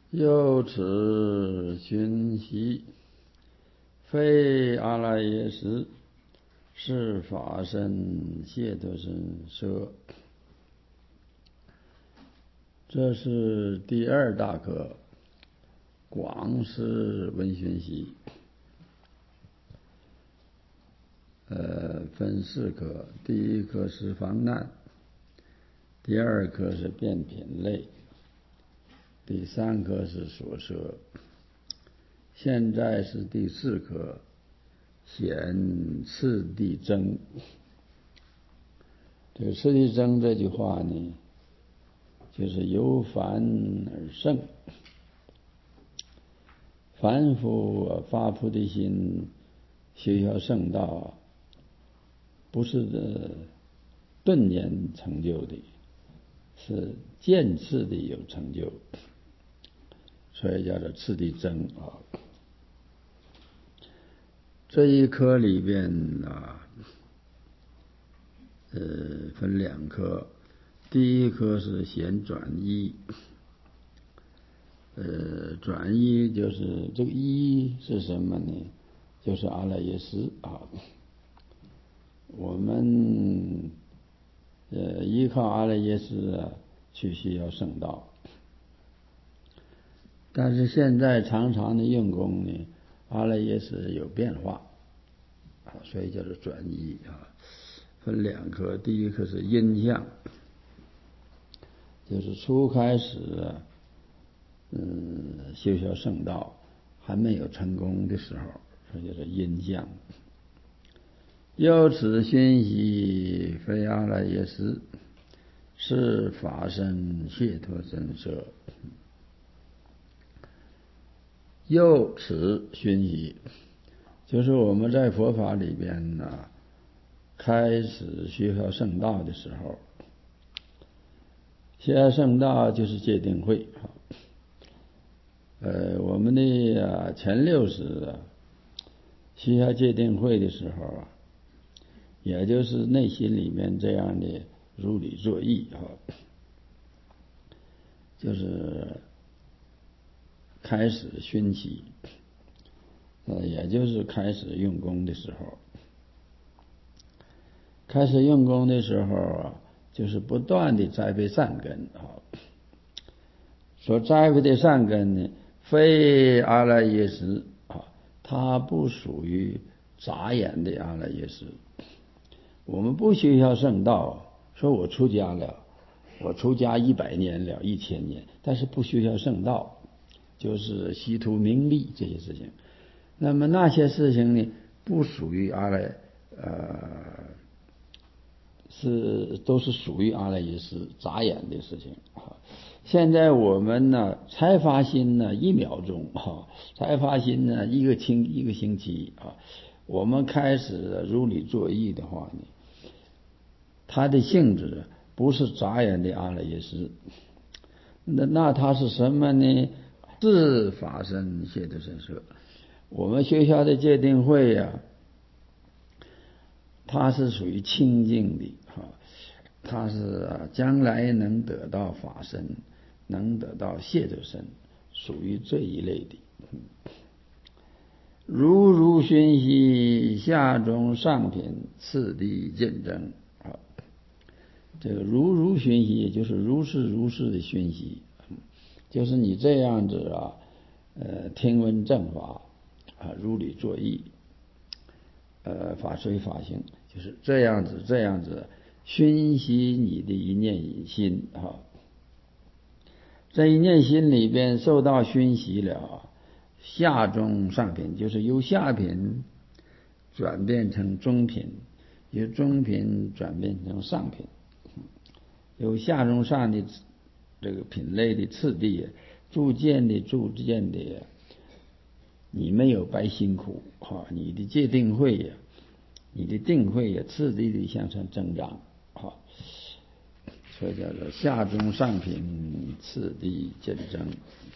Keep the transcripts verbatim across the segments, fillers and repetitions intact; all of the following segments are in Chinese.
又此熏习，非阿赖耶识，是法身解脱身舍。这是第二大科，广识闻熏习。呃，分四科，第一科是防难，第二科是变品类，第三科是所摄，现在是第四科，显次第增。这个次第增这句话呢，就是由凡而圣。凡夫发菩提心，修学圣道，不是顿年成就的，是渐次的有成就，所以叫做次第增啊。这一科里边啊，呃，分两科，第一科是显转依。呃，转依就是这个依是什么呢？就是阿赖耶识啊。我们呃依靠阿赖耶识啊去需要圣道，但是现在常常的用功呢，阿赖耶识有变化啊，所以叫做转依啊。分两科，第一科是因相，就是初开始啊。嗯，修学圣道还没有成功的时候，这就是因相。由此熏习，非阿赖耶识，是法身解脱身舍。由此熏习，就是我们在佛法里边呢、啊，开始学学圣道的时候，学圣道就是戒定慧啊。呃，我们的啊前六识啊，学下戒定慧的时候啊，也就是内心里面这样的如理作意啊，就是开始熏习，呃，也就是开始用功的时候。开始用功的时候啊，就是不断的栽培善根啊。所栽培的善根呢，非阿赖耶识啊，它不属于杂眼的阿赖耶识。我们不学校圣道，说我出家了，我出家一百年了，一千年，但是不学校圣道，就是希图名利这些事情。那么那些事情呢，不属于阿赖，呃，是都是属于阿赖耶识杂眼的事情啊。现在我们呢，才发心呢一秒钟啊，才发心呢一个星一个星期啊，我们开始如理作意的话呢，它的性质不是杂眼的阿赖耶识，那那它是什么呢？是法身解脱身舍。我们学校的戒定慧呀、啊，它是属于清净的哈，它是啊将来能得到法身，能得到解脱身，属于这一类的。如如熏习，下中上品，次第渐增啊。这个如如熏习，也就是如是如是的熏习，就是你这样子啊，呃，听闻正法啊，如理作意，呃，法随法行，就是这样子这样子熏习你的一念心啊。这一念心里边受到熏习了，下中上品，就是由下品转变成中品，由中品转变成上品，由下中上的这个品类的次第，逐渐的逐渐的，你没有白辛苦啊，你的戒定慧呀，你的定慧也次第的向上增长啊，所以叫做下中上品，次第渐增。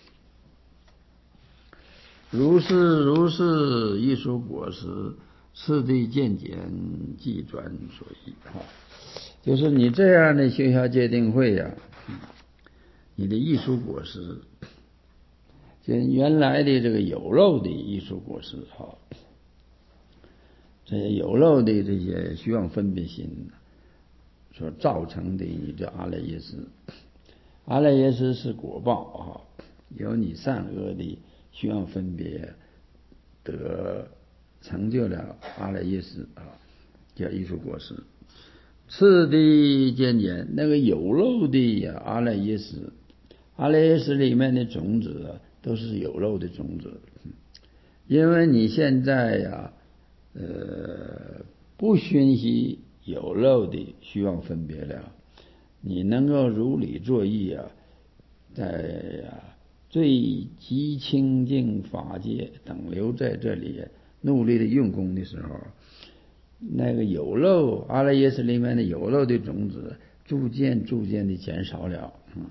如是如是，艺术果实，次第渐减，即转所依哈。就是你这样的学校戒定慧呀、啊，你的艺术果实跟原来的这个有漏的艺术果实哈，这些有漏的这些虚妄分别心所造成的你的阿赖耶识，阿赖耶识是果报哈，由你善恶的虚妄分别得成就了阿赖耶识啊，叫艺术果实。次第渐渐，那个有漏的阿赖耶识，阿赖耶识里面的种子啊，都是有漏的种子，因为你现在呀、啊，呃，不熏习有漏的虚妄分别了，你能够如理作意啊，在啊最极清净法界等留在这里努力的用功的时候，那个有漏阿赖耶识里面的有漏的种子逐渐逐渐的减少了，嗯，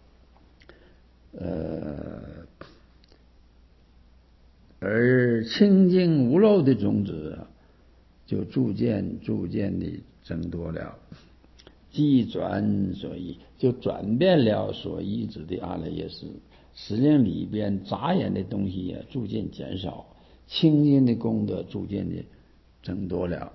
呃，而清净无漏的种子就逐渐逐渐的增多了，即转所依，就转变了所依止的阿赖耶识，使令里边杂眼的东西也逐渐减少，清净的功德逐渐的增多了。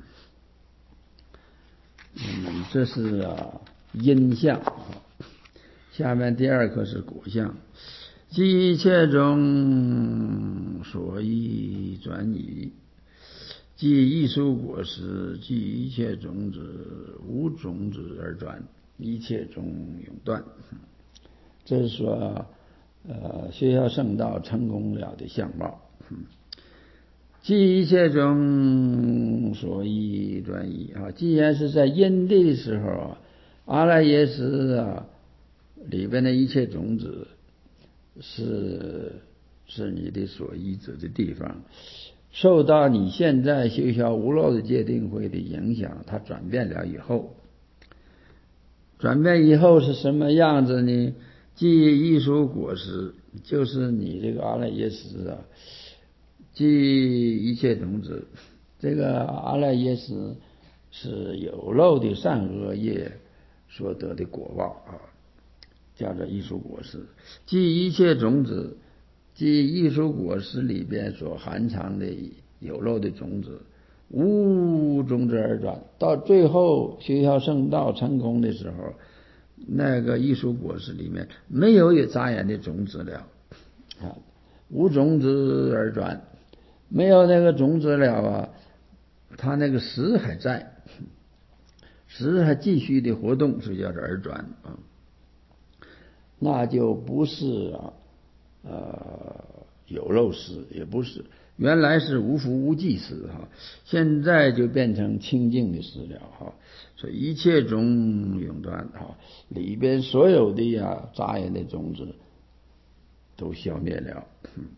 嗯，这是啊因相。下面第二课是果相，即一切中所依转移，即艺术果实，即一切种子无种子而转，一切中永断。这是说呃学校圣道成功了的相貌。即一切中所依转移啊，既然是在因地的时候啊，阿赖耶识啊里边的一切种子是是你的所依止的地方，受到你现在修学无漏的戒定慧的影响，它转变了以后，转变以后是什么样子呢？即艺术果实，就是你这个阿赖耶识啊，即一切种子，这个阿赖耶识是有漏的善恶业所得的果报啊，叫做艺术果实。即一切种子，即艺术果实里边所含藏的有漏的种子，无种子而转，到最后修学圣道成功的时候，那个艺术果实里面没有有杂眼的种子了啊，无种子而转，没有那个种子了啊，它那个识还在，识还继续的活动，是叫做而转啊，那就不是啊呃有漏识，也不是，原来是无福无记识哈，现在就变成清净的识了哈，所以一切中永断哈，里边所有的呀杂眼的种子都消灭了，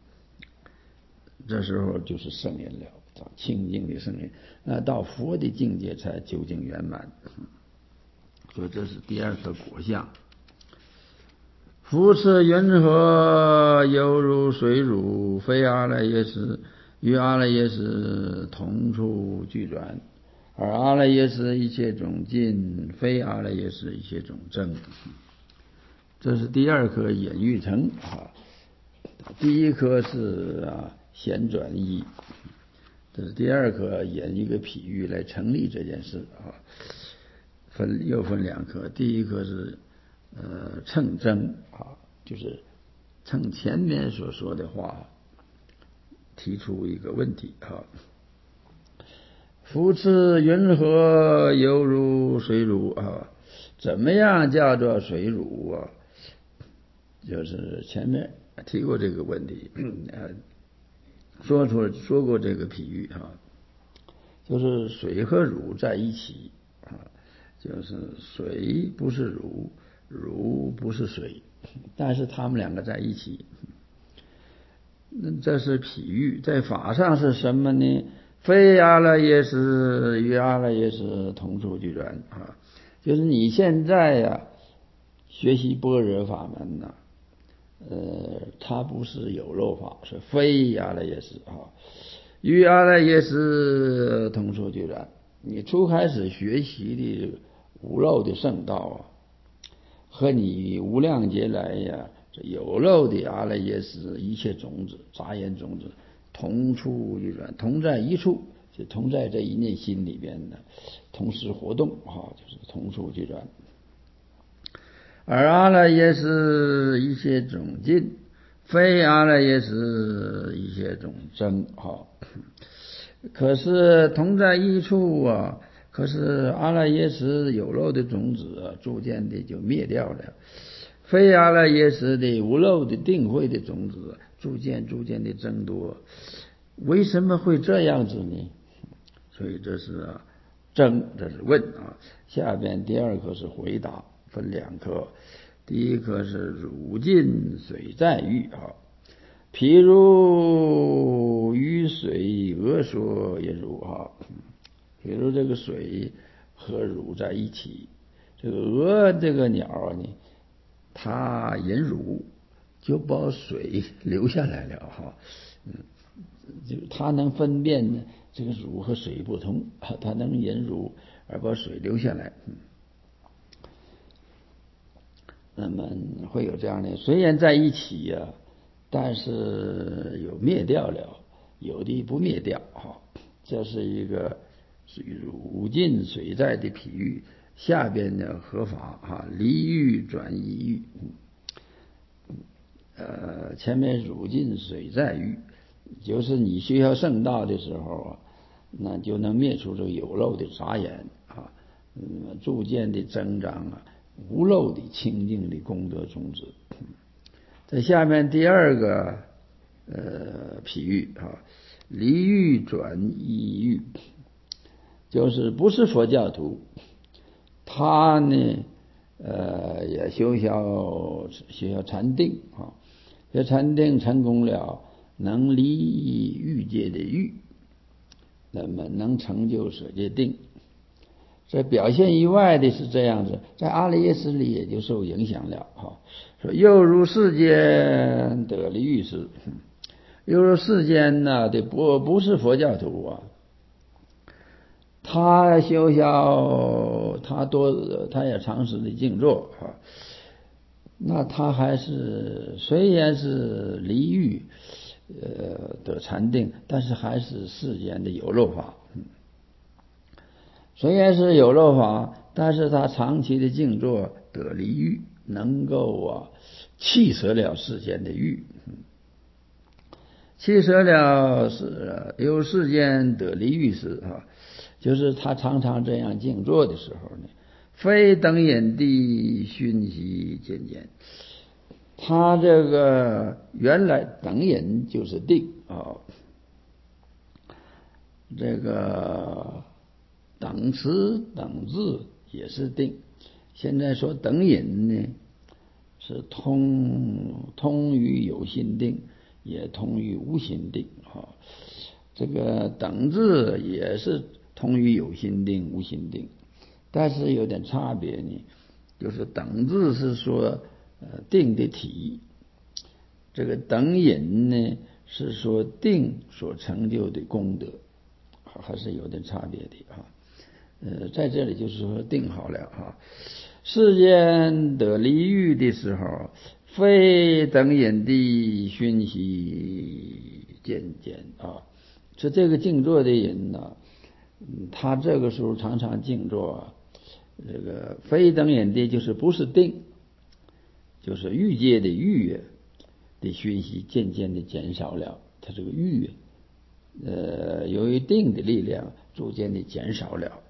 这时候就是圣人了，清净的圣人，那到佛的境界才究竟圆满。所以这是第二个果相。夫此云何犹如水乳，非阿赖耶识，与阿赖耶识同处俱转，而阿赖耶识一切种尽，非阿赖耶识一切种增。这是第二颗隐喻层啊，第一颗是啊显转义，这是第二颗引一个譬喻来成立这件事啊，分又分两颗，第一颗是呃称真啊，就是趁前面所说的话提出一个问题啊。夫此云何犹如水乳啊？怎么样叫做水乳啊？就是前面提过这个问题，说出说过这个譬喻啊，就是水和乳在一起啊，就是水不是乳，乳不是水，但是他们两个在一起。那这是譬喻，在法上是什么呢？非阿赖耶识与阿赖耶识同处俱转啊，就是你现在呀、啊、学习般若法门呐、啊，呃，它不是有漏法，是非阿赖耶识啊，与阿赖耶识同处俱转。你初开始学习的无漏的圣道啊，和你无量劫来呀这有漏的阿赖耶识一切种子杂言种子同处一转，同在一处，就同在这一念心里边的同时活动啊，就是同处一转。而阿赖耶识一切种尽，非阿赖耶识一切种增啊。可是同在一处啊，可是阿赖耶识有漏的种子啊，逐渐的就灭掉了。非阿赖耶识的无漏的定慧的种子，逐渐逐渐的增多。为什么会这样子呢？所以这是啊争，这是问啊。下边第二课是回答，分两课。第一课是汝尽水在欲啊，譬如鱼水鹅说也如啊，比如这个水和乳在一起，这个鹅这个鸟呢，它饮乳就把水流下来了哈，嗯，就它能分辨这个乳和水不同，它能饮乳而把水流下来，嗯，那么会有这样的，虽然在一起呀、啊，但是有灭掉了，有的不灭掉哈，这是一个属于汝尽水在的譬喻。下边的合法哈，离欲转移欲，呃，前面汝尽水在欲，就是你学校圣道的时候啊，那就能灭除这个有漏的杂言啊，嗯，逐渐的增长啊，无漏的清净的功德种子。在下面第二个呃譬喻啊，离欲转依欲，就是不是佛教徒，他呢呃也修修修修禅定啊，这禅定成功了，能离欲界的欲，那么能成就舍界定。这表现以外的是这样子，在阿赖耶识里也就受影响了哈。说又如世间得离欲时，又如世间呢的不不是佛教徒啊，他修修他多他也长时的静坐啊，那他还是虽然是离欲呃的禅定，但是还是世间的有漏法。虽然是有漏法，但是他长期的静坐得离欲，能够啊弃舍了世间的欲，弃舍了是有世间得离欲时啊，就是他常常这样静坐的时候呢，非等眼地熏习渐渐，他这个原来等眼就是定啊，这个等持等字也是定，现在说等引呢，是通通于有心定，也通于无心定啊。这个等字也是通于有心定、无心定，但是有点差别呢，就是等字是说呃定的体，这个等引呢是说定所成就的功德，还是有点差别的啊。呃，在这里就是说定好了啊。世间得离欲的时候，非等眼地熏习渐渐啊。是这个静坐的人呢，他这个时候常常静坐，这个非等眼地就是不是定，就是欲界的欲的熏习渐渐的减少了，他这个欲呃由于定的力量逐渐的减少了。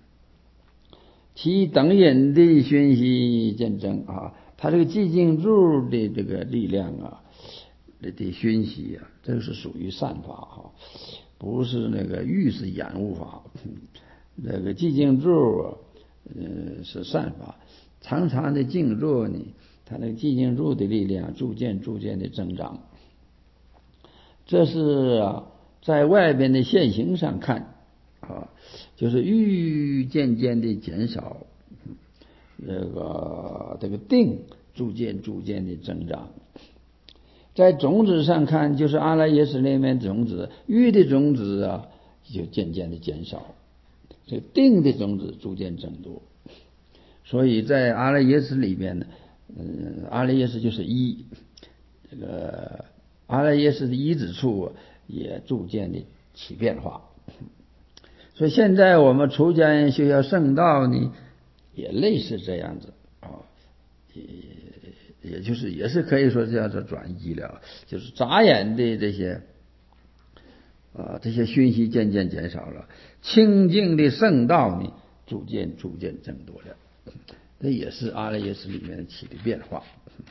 其等眼的熏习渐增啊，他这个寂静住的这个力量啊的熏习啊，这个是属于善法哈，不是那个欲是染物法，那个寂静住啊，呃是善法，常常的静坐呢，他那个寂静住的力量逐渐逐渐的增长，这是啊在外边的现行上看啊，就是欲渐渐的减少，这个这个定逐渐逐渐的增长。在种子上看，就是阿赖耶识里面种子，欲的种子啊就渐渐的减少，这定的种子逐渐增多。所以在阿赖耶识里边呢， 嗯，阿赖耶识就是一，这个阿赖耶识的一之处也逐渐的起变化。所以现在我们出家人修学圣道呢，也类似这样子啊，也也就是也是可以说叫做转移了，就是眨眼的这些啊这些讯息渐渐减少了，清净的圣道呢逐渐逐渐增多了，这也是阿赖耶识里面起的变化。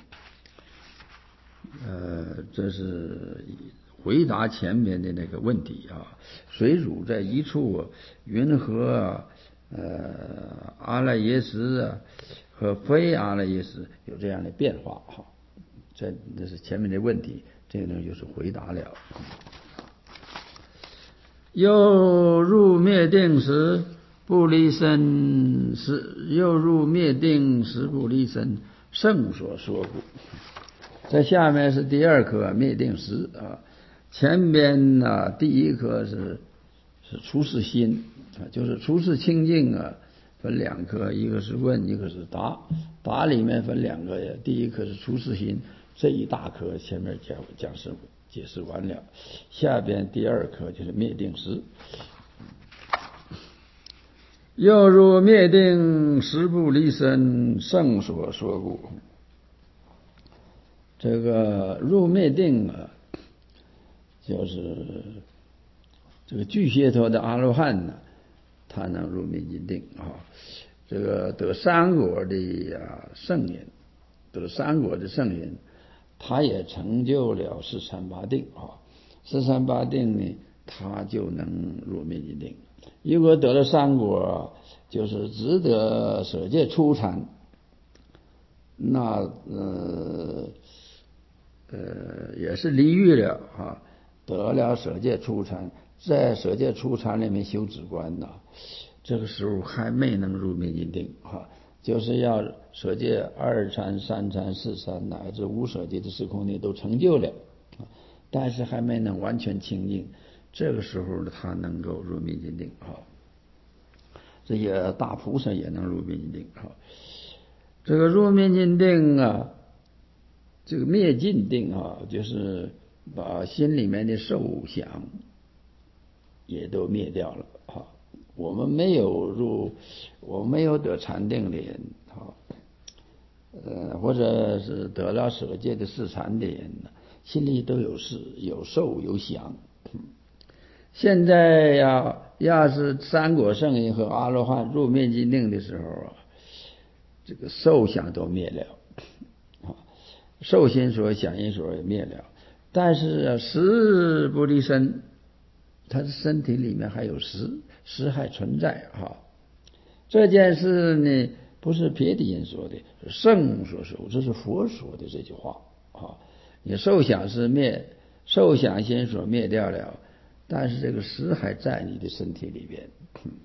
呃，这是回答前面的那个问题啊，水乳在一处，云何呃阿赖耶识啊和非阿赖耶识有这样的变化哈？这这是前面的问题，这个呢就是回答了。又入灭定时不离身，时又入灭定时不离身，圣所说故。在下面是第二课灭定时啊，前边呢、啊、第一课是是出世心啊，就是出世清净啊，分两课，一个是问，一个是答。答里面分两个呀，第一课是出世心，这一大课前面讲讲释解释完了，下边第二课就是灭定时。又入灭定时不离身，圣所说故。这个入灭定啊，就是这个巨蟹座的阿罗汉呢，他能入灭尽定啊。这个得三果的啊圣人，得三果的圣人，他也成就了四禅八定啊。四禅八定呢，他就能入灭尽定。如果得了三果，就是只得舍戒初禅，那呃。呃，也是离欲了啊，得了舍戒初禅，在舍戒初禅里面修止观呐，这个时候还没能入灭尽定啊，就是要舍戒二禅、三禅、四禅乃至无舍戒的时空里都成就了，但是还没能完全清净，这个时候呢，他能够入灭尽定啊。这些大菩萨也能入灭尽定啊。这个入灭尽定啊。这个灭尽定啊，就是把心里面的受想也都灭掉了啊。我们没有入，我没有得禅定的人啊，呃，或者是得了舍戒的四禅的人，心里都有事、有受、有想。现在呀，要是三果圣人和阿罗汉入灭尽定的时候啊，这个受想都灭了。受心所、想因所也灭了，但是识不离身，他的身体里面还有识，识还存在哈。这件事呢，不是别的人说的，是圣所说，这是佛说的这句话啊。你受想是灭，受想心所灭掉了，但是这个识还在你的身体里边。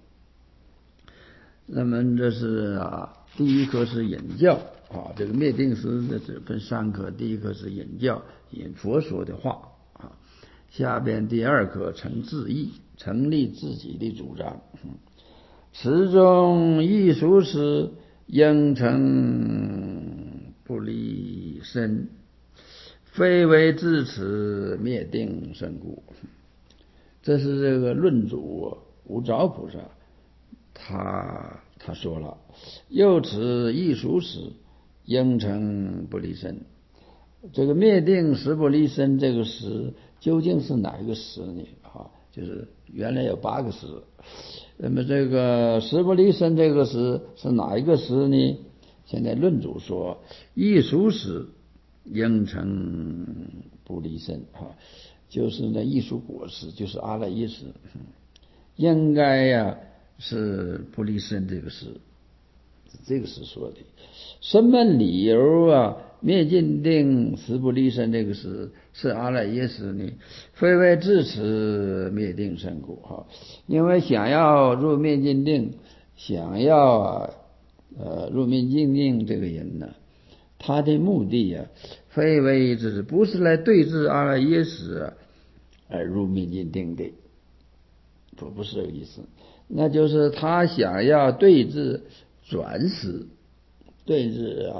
那么这是啊，第一课是引教啊，这个灭定时的这分三课，第一课是引教，引佛说的话啊，下边第二课成自义，成立自己的主张。此中亦属时，应成不离身，非为自此灭定身故。这是这个论主无着菩萨。他他说了，又此亦属时，应成不离身。这个灭定时不离身，这个时究竟是哪一个时呢？啊，就是原来有八个时，那么这个时不离身这个时是哪一个时呢？现在论主说，亦属时，应成不离身啊，就是那艺术果实，就是阿赖耶识，应该呀。是不离身这个事，这个是说的什么理由啊？灭尽定时不离身这个事是阿赖耶识呢？非为自持灭定身故哈，因为想要入灭尽定，想要啊呃入灭尽定这个人呢，他的目的呀、啊，非为自不是来对治阿赖耶识、啊、而入灭尽定的，不不是这个意思。那就是他想要对治转识，对治啊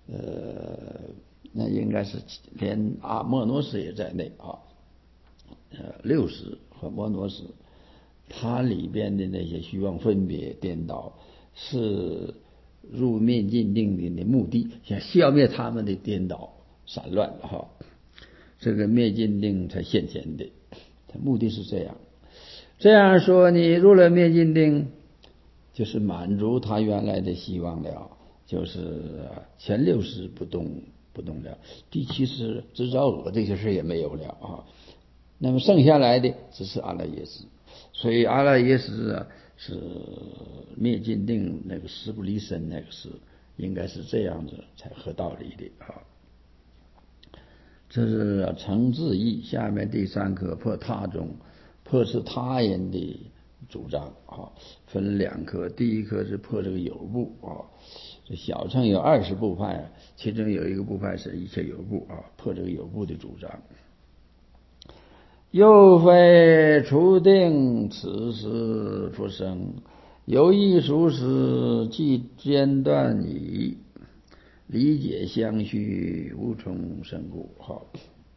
呃，那应该是连阿莫诺斯也在内啊，呃，六识和摩诺斯，它里边的那些虚妄分别颠倒，是入灭尽定的目的，想消灭他们的颠倒散乱哈，这个灭尽定才现前的，它目的是这样。这样说，你入了灭尽定，就是满足他原来的希望了，就是前六识不动不动了，第七识执着我这些事也没有了啊。那么剩下来的只是阿赖耶识，所以阿赖耶识啊是灭尽定那个识不离身那个识，应该是这样子才合道理的啊。这是成自义，下面第三课破他中，破是他人的主张啊，分两科，第一科是破这个有部啊，这小乘有二十部派，其中有一个部派是一切有部啊，破这个有部的主张。又非初定此时复生，有一殊时即间断矣，理解相续无从生故。好，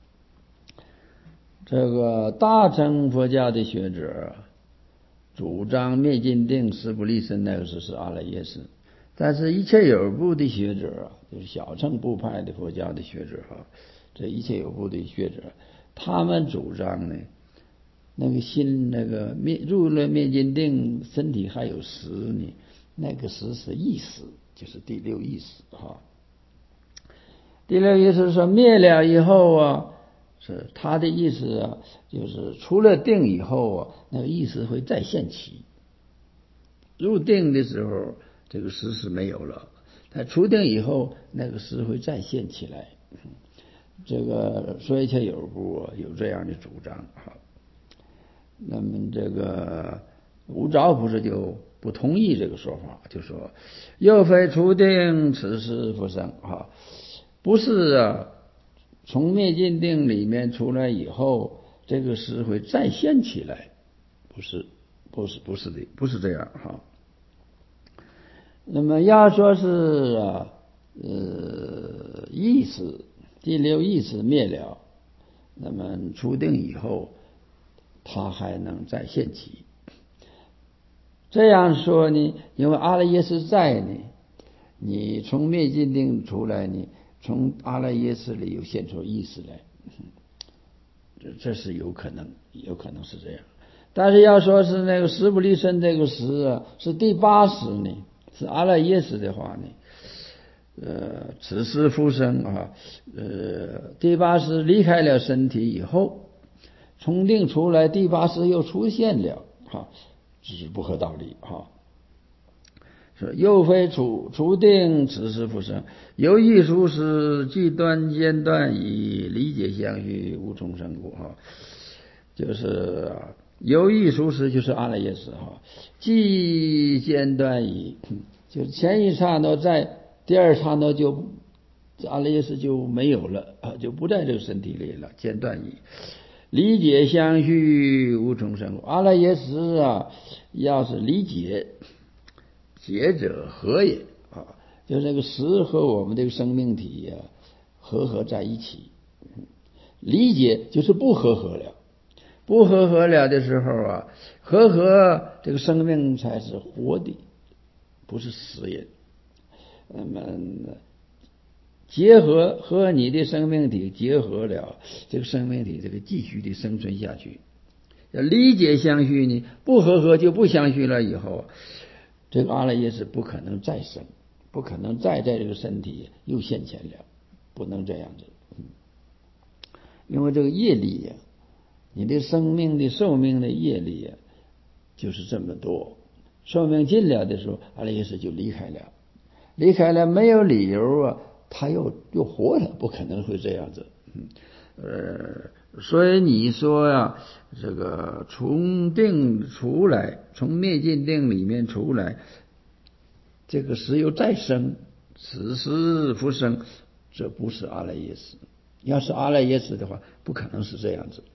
这个大乘佛教的学者主张灭尽定识不离身，那个是是阿赖耶识，但是一切有部的学者，就是小乘部派的佛教的学者哈，这一切有部的学者，他们主张呢，那个心那个灭入了灭尽定，身体还有识呢，那个识是意识，就是第六意识哈。第六意识说灭了以后啊，是他的意思啊，就是出了定以后啊，那个意识会再现起。入定的时候，这个识是没有了，他出定以后，那个识会再现起来。这个说一切有部有这样的主张哈。那么这个无着不是就不同意这个说法，就说又非初定此时复生哈，不是啊，从灭尽定里面出来以后，这个识会再现起来，不是，不是，不是的，不是这样哈。那么要说是啊，呃，意识第六意识灭了，那么初定以后，它还能再现起。这样说呢，因为阿赖耶识在呢，你从灭尽定出来呢，从阿赖耶识里又现出意识来，这这是有可能，有可能是这样。但是要说是那个识不离身这个识啊，是第八识呢，是阿赖耶识的话呢，呃，此识复生啊，呃，第八识离开了身体以后，从定出来，第八识又出现了啊，这是不合道理啊。说又非初初定此识复生，有一殊时即断间断矣，理解相续无从生故哈。就是有一殊时就是阿赖耶识哈，即间断矣，就前一刹那在第二刹那就阿赖耶识就没有了啊，就不在这个身体里了，间断矣。理解相续无从生故，阿赖耶识啊，要是理解。解者合也啊，就是那个识和我们这个生命体呀、啊、合合在一起。理解就是不合合了，不合合了的时候啊，合合这个生命才是活的，不是死也。那么结合和你的生命体结合了，这个生命体这个继续的生存下去。要理解相续呢，不合合就不相续了以后。这个阿赖耶识不可能再生，不可能再在这个身体又现前了，不能这样子。因为这个业力呀、啊，你的生命的寿命的业力呀、啊，就是这么多。寿命尽了的时候，阿赖耶识就离开了，离开了没有理由啊，他又又活了，不可能会这样子。呃。所以你说呀、啊，这个从定出来，从灭尽定里面出来，这个识又再生，此时复生，这不是阿赖耶识。要是阿赖耶识的话，不可能是这样子。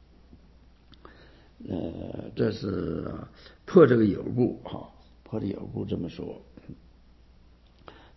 呃，这是破这个有部哈，破这有部这么说。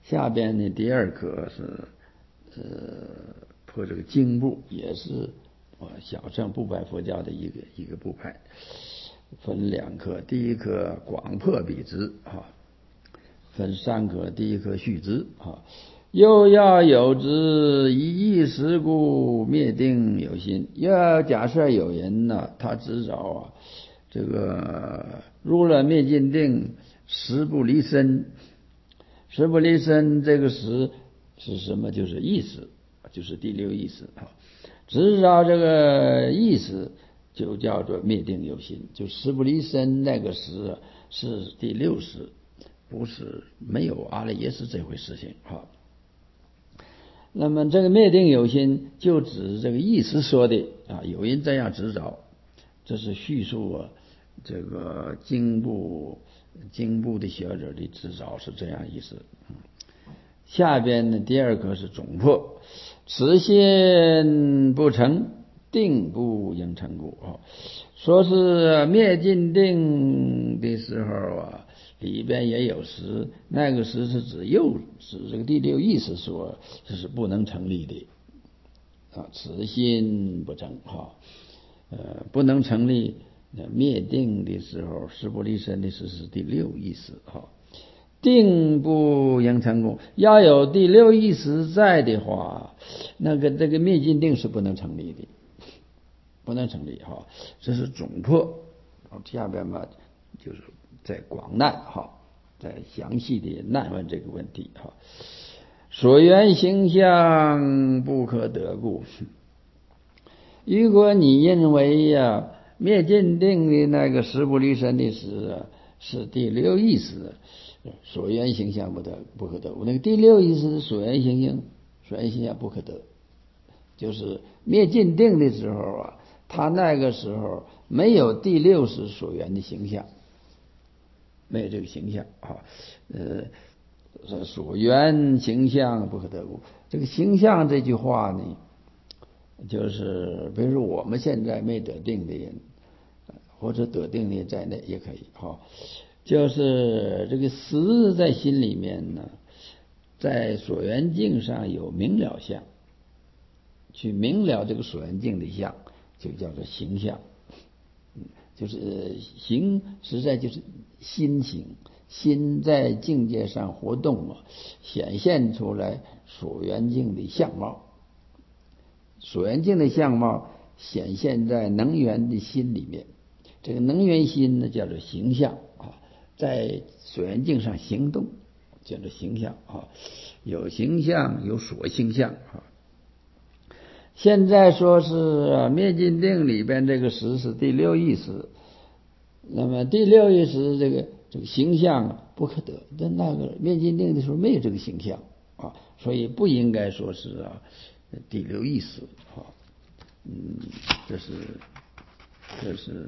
下边呢第二颗是呃破这个经部，也是啊小乘不败佛教的一个一个部派，分两颗，第一颗广破彼执啊，分三颗，第一颗续之啊。又要有之一意识故灭定有心。要假设有人呢、啊，他执着啊，这个入了灭尽定，时不离身，时不离身，这个时是什么？就是意识，就是第六意识啊。执着这个意识，就叫做灭定有心。就时不离身那个时是第六识，不是没有阿赖耶识这回事情啊。那么这个灭定有心，就指这个意思说的啊，有人这样执着，这是叙述啊，这个经部经部的学者的执着是这样意思。下边呢，第二个是总破，此心不成，定不应成故啊。说是灭尽定的时候啊，里边也有时，那个时是指又指这个第六意识说这是不能成立的啊，此心不成哈，呃，不能成立。灭定的时候，时不离身的是是第六意识哈，定不应成功。要有第六意识在的话，那个这个灭尽定是不能成立的。不能成立哈，这是总破。下边嘛，就是在广难哈，在详细的难问这个问题哈。所缘形象不可得故，如果你认为呀、啊，灭尽定的那个时不离身的时啊，是第六意识，所缘形象不得不可得。那个第六意识所缘形象，所缘形象不可得，就是灭尽定的时候啊。他那个时候没有第六识所缘的形象，没有这个形象啊，呃，所缘形象不可得故。这个形象这句话呢，就是比如说我们现在没得定的人，或者得定的在内也可以哈，就是这个识在心里面呢，在所缘境上有明了相，去明了这个所缘境的相。就叫做形象，就是形实在就是心行，心在境界上活动啊，显现出来所缘境的相貌，所缘境的相貌显现在能缘的心里面，这个能缘心呢叫做形象啊，在所缘境上行动叫做形象啊，有形象有所形象啊。现在说是灭尽定里边这个识是第六意识，那么第六意识这个这个形象不可得，但那个灭尽定的时候没有这个形象啊，所以不应该说是啊第六意识啊，嗯，这是这是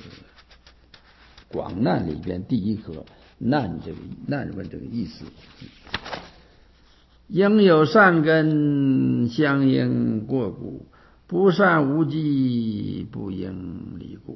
广难里边第一颗难这个难问这个意思。应有善根相应过故，不善无记不应离故。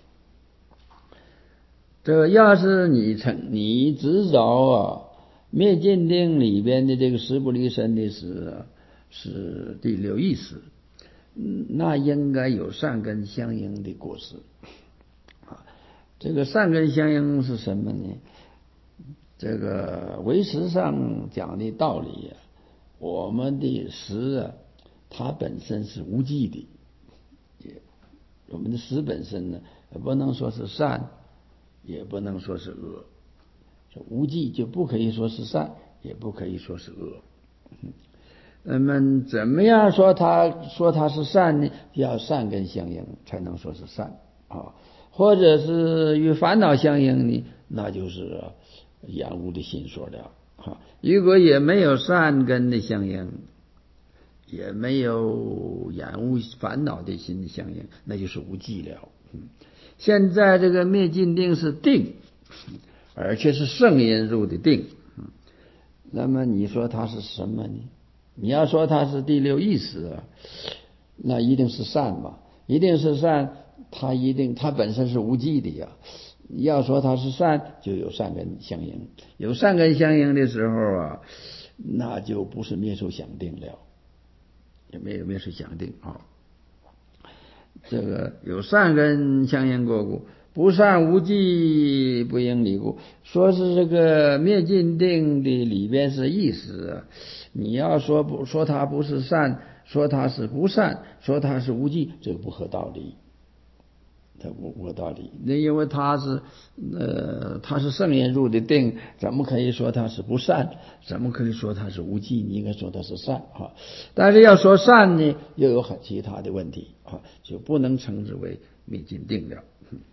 这要是你成你执着啊，灭尽定里边的这个时不离身的时啊，是第六意识，那应该有善根相应的过失啊。这个善根相应是什么呢？这个唯识上讲的道理啊，我们的识啊，它本身是无记的，也我们的识本身呢，不能说是善，也不能说是恶，无记就不可以说是善，也不可以说是恶。那么怎么样说它说它是善呢？要善根相应才能说是善啊，或者是与烦恼相应呢，那就是厌恶的心所了啊。如果也没有善根的相应，也没有厌恶烦恼的心的相应，那就是无记了。现在这个灭尽定是定，而且是圣因入的定，那么你说它是什么呢？你要说它是第六意识啊，那一定是善嘛，一定是善，它一定它本身是无记的呀。要说它是善，就有善根相应，有善根相应的时候啊， 那就不是灭受想定了，也没有灭受想定啊。这个有善根相应过故，不善无记不应离故。说是这个灭尽定的里边是意思，你要说不说它不是善，说它是不善，说它是无记，这个不合道理。它不不合道理，那因为它是呃它是圣言入的定，怎么可以说它是不善？怎么可以说它是无记？你应该说它是善啊。但是要说善呢，又有很其他的问题啊，就不能称之为灭尽定了。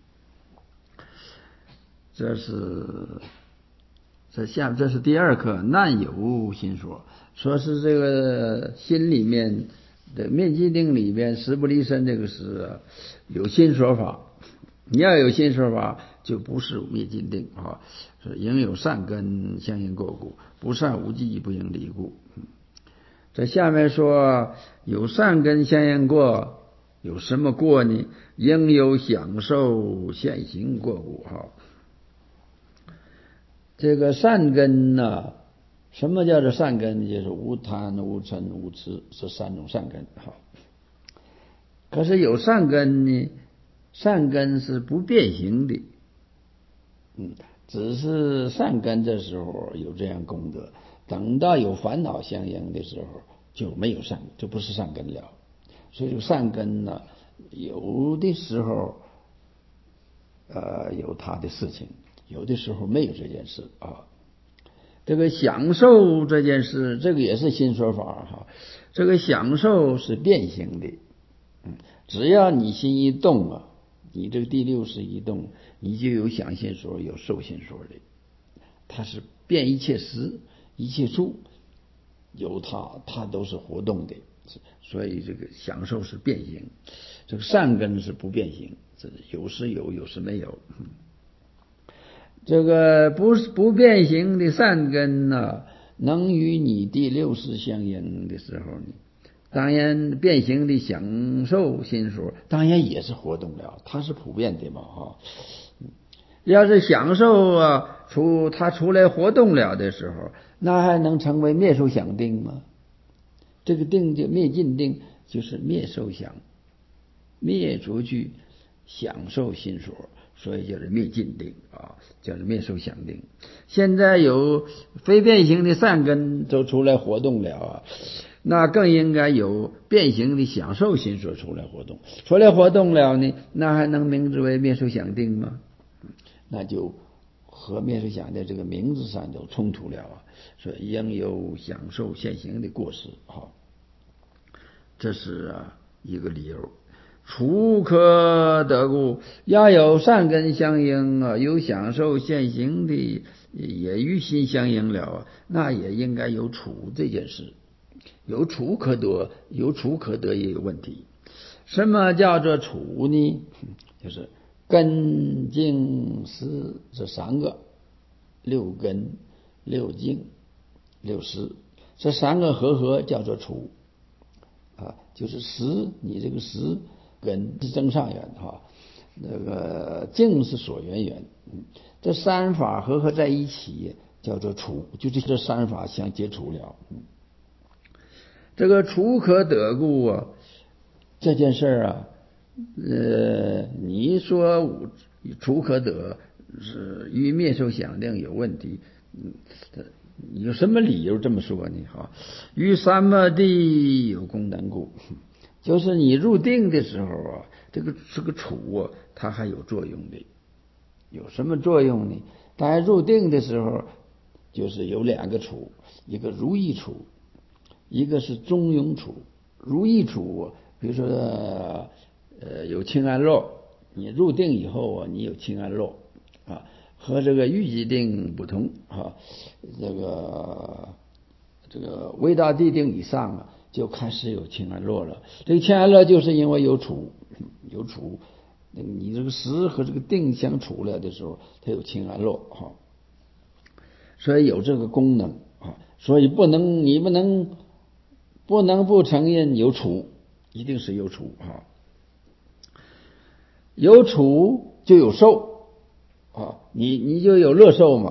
这是这下这是第二课难有心说，说是这个心里面的灭尽定里边识不离身，这个是有心说法。你要有心说法，就不是灭尽定啊。是应有善根相应过故，不善无记不应离故。这下面说有善根相应过，有什么过呢？应有享受现行过故哈。这个善根呢、啊，什么叫做善根？就是无贪、无嗔、无痴，是三种善根哈。可是有善根呢，善根是不变形的，嗯，只是善根这时候有这样功德，等到有烦恼相应的时候就没有善，就不是善根了。所以这个善根呢，有的时候呃有它的事情，有的时候没有这件事啊。这个享受这件事，这个也是新说法哈。这个享受是变形的，嗯，只要你心一动啊，你这个第六识一动，你就有想心所，有受心所的。它是变一切时一切处，有它，它都是活动的。所以这个享受是变形，这个善根是不变形，这有时有，有时没有。这个不是不变形的善根呢、啊，能与你第六识相应的时候呢，当然变形的享受心所，当然也是活动了，它是普遍的嘛哈。要是享受啊，出它出来活动了的时候，那还能成为灭受想定吗？这个定就灭尽定，就是灭受想，灭出去享受心所。所以叫做灭尽定啊，叫做灭受想定。现在有非变形的善根都出来活动了啊，那更应该有变形的享受心所出来活动。出来活动了呢，那还能名之为灭受想定吗？那就和灭受想定这个名字上就冲突了啊。所以应有享受现行的过失啊，这是啊一个理由。除可得故，要有善根相应啊，有享受现行的也与心相应了啊，那也应该有处这件事。有处可得，有处可得也有问题。什么叫做处呢？就是根净识这三个，六根、六净、六识，这三个合合叫做处啊，就是识，你这个识。根是增上缘哈，那个净是所缘缘，嗯，这三法合合在一起叫做处，就是这三法相接触了。嗯，这个处可得故啊，这件事啊，呃，你说处可得是与灭受想定有问题，嗯，有什么理由这么说呢？哈，与三摩地有功能故。就是你入定的时候啊，这个这个处啊，它还有作用的。有什么作用呢？大家入定的时候，就是有两个处，一个如意处，一个是中庸处。如意处，比如说呃有清安乐，你入定以后啊，你有清安乐啊，和这个预极定不同啊。这个这个微大地定以上啊，就开始有清安乐了。这个清安乐就是因为有处，有处，你这个识和这个定相处了的时候，它有清安乐哈，所以有这个功能啊，所以不能你不能不能不承认有处，一定是有处哈，有处就有受啊，你你就有乐受嘛，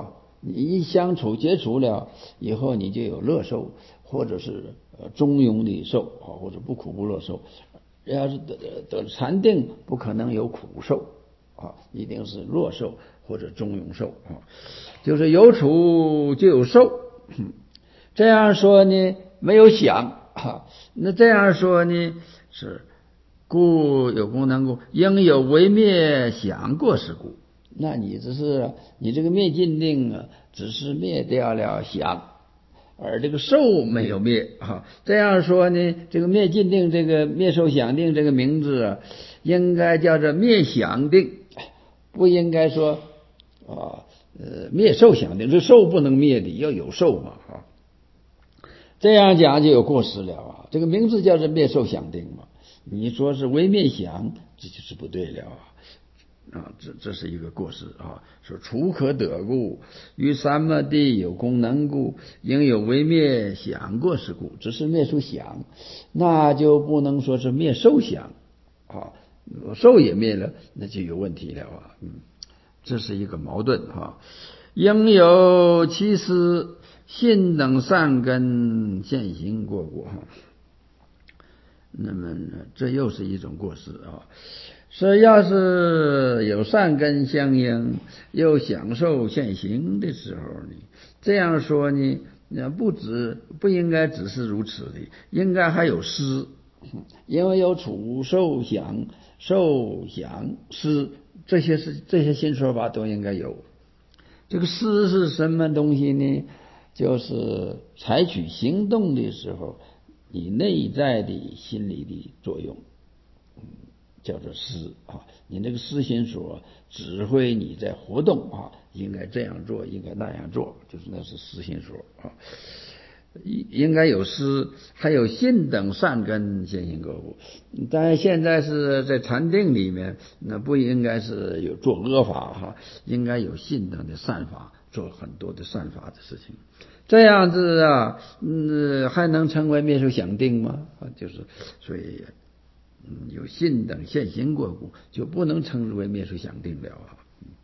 你一相处接触了以后，你就有乐受，或者是呃中庸的受啊，或者不苦不乐受。要是得得禅定，不可能有苦受啊，一定是乐受或者中庸受啊，就是有处就有受。这样说呢，没有想啊，那这样说呢是故有功能故，应有为灭想过是故。那你只是你这个灭尽定啊，只是灭掉了想，而这个受没有灭啊。这样说呢，这个灭尽定，这个灭受想定这个名字啊，应该叫做灭想定，不应该说啊呃灭受想定。这受不能灭的，要有受嘛啊。这样讲就有过失了啊。这个名字叫做灭受想定嘛，你说是为灭想，这就是不对了啊。啊，这这是一个过失啊！说处可得故，于三摩地有功能故，应有为灭想过是故，只是灭出想，那就不能说是灭受想啊，受也灭了，那就有问题了啊！嗯，这是一个矛盾哈。应有其思信等善根现行过过哈。那么这又是一种过失啊。说要是有善根相应，又享受现行的时候呢，这样说呢，不止不应该只是如此的，应该还有思，因为有处受想受想思，这些是这些新说法都应该有。这个思是什么东西呢？就是采取行动的时候，你内在的心理的作用。叫做思啊，你那个思心所指挥你在活动啊，应该这样做，应该那样做，就是那是思心所啊。应应该有思，还有信等善根现行过故。但现在是在禅定里面，那不应该是有做恶法哈，应该有信等的善法，做很多的善法的事情。这样子啊，嗯，还能成为灭受想定吗？啊，就是所以。嗯，有信等现行过故，就不能称之为灭受想定了啊。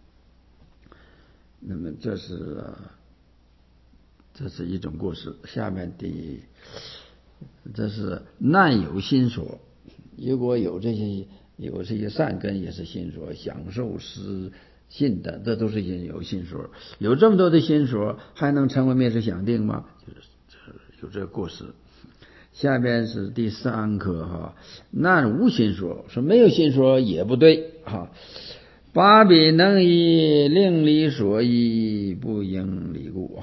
那么这是这是一种过失。下面第这是难有心所，如果有这些有这些善根，也是心所，享受思信的，这都是有心所。有这么多的心所，还能成为灭受想定吗？就是有这个过失。下边是第三课哈，难无心所，说没有心所也不对哈。八比能以令理所依，不应理故。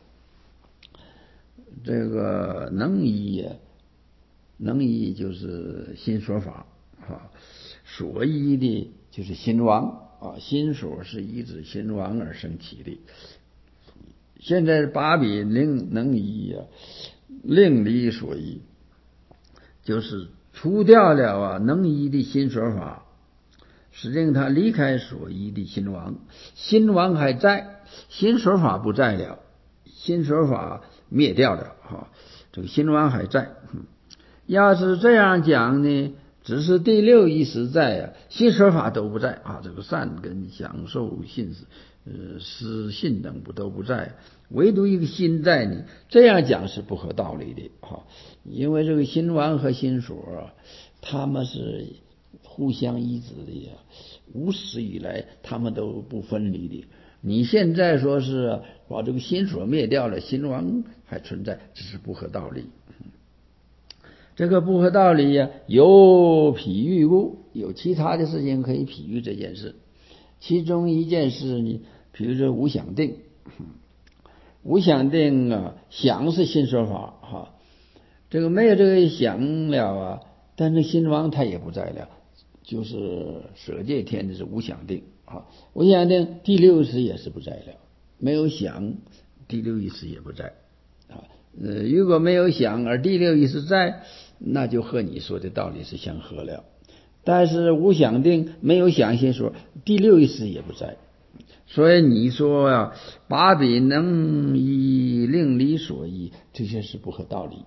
这个能依呀，能依就是心所法啊，所依的就是心王啊，心所是依止心王而生起的。现在八比令能依呀，令理所依，就是除掉了啊能依的心所法，使令他离开所依的心王，心王还在，心所法不在了，心所法灭掉了哈，这个心王还在。要是这样讲呢，只是第六意识在啊，心所法都不在啊，这个善根享受信呃思信等不都不在，唯独一个心在呢，这样讲是不合道理的哈，因为这个心王和心所他们是互相依止的呀，无始以来他们都不分离的。你现在说是把这个心所灭掉了，心王还存在，这是不合道理。这个不合道理呀，有譬喻故，有其他的事情可以譬喻这件事。其中一件事呢，比如说无想定，无想定啊，想是心所法哈，这个没有这个想了啊，但是心王它也不在了，就是舍戒天的是无想定啊，无想定第六意识也是不在了，没有想，第六意识也不在啊。呃，如果没有想而第六意识在，那就和你说的道理是相合了。但是无想定没有想心所，第六意识也不在，所以你说呀、啊，八比能依令理所依，这些是不合道理。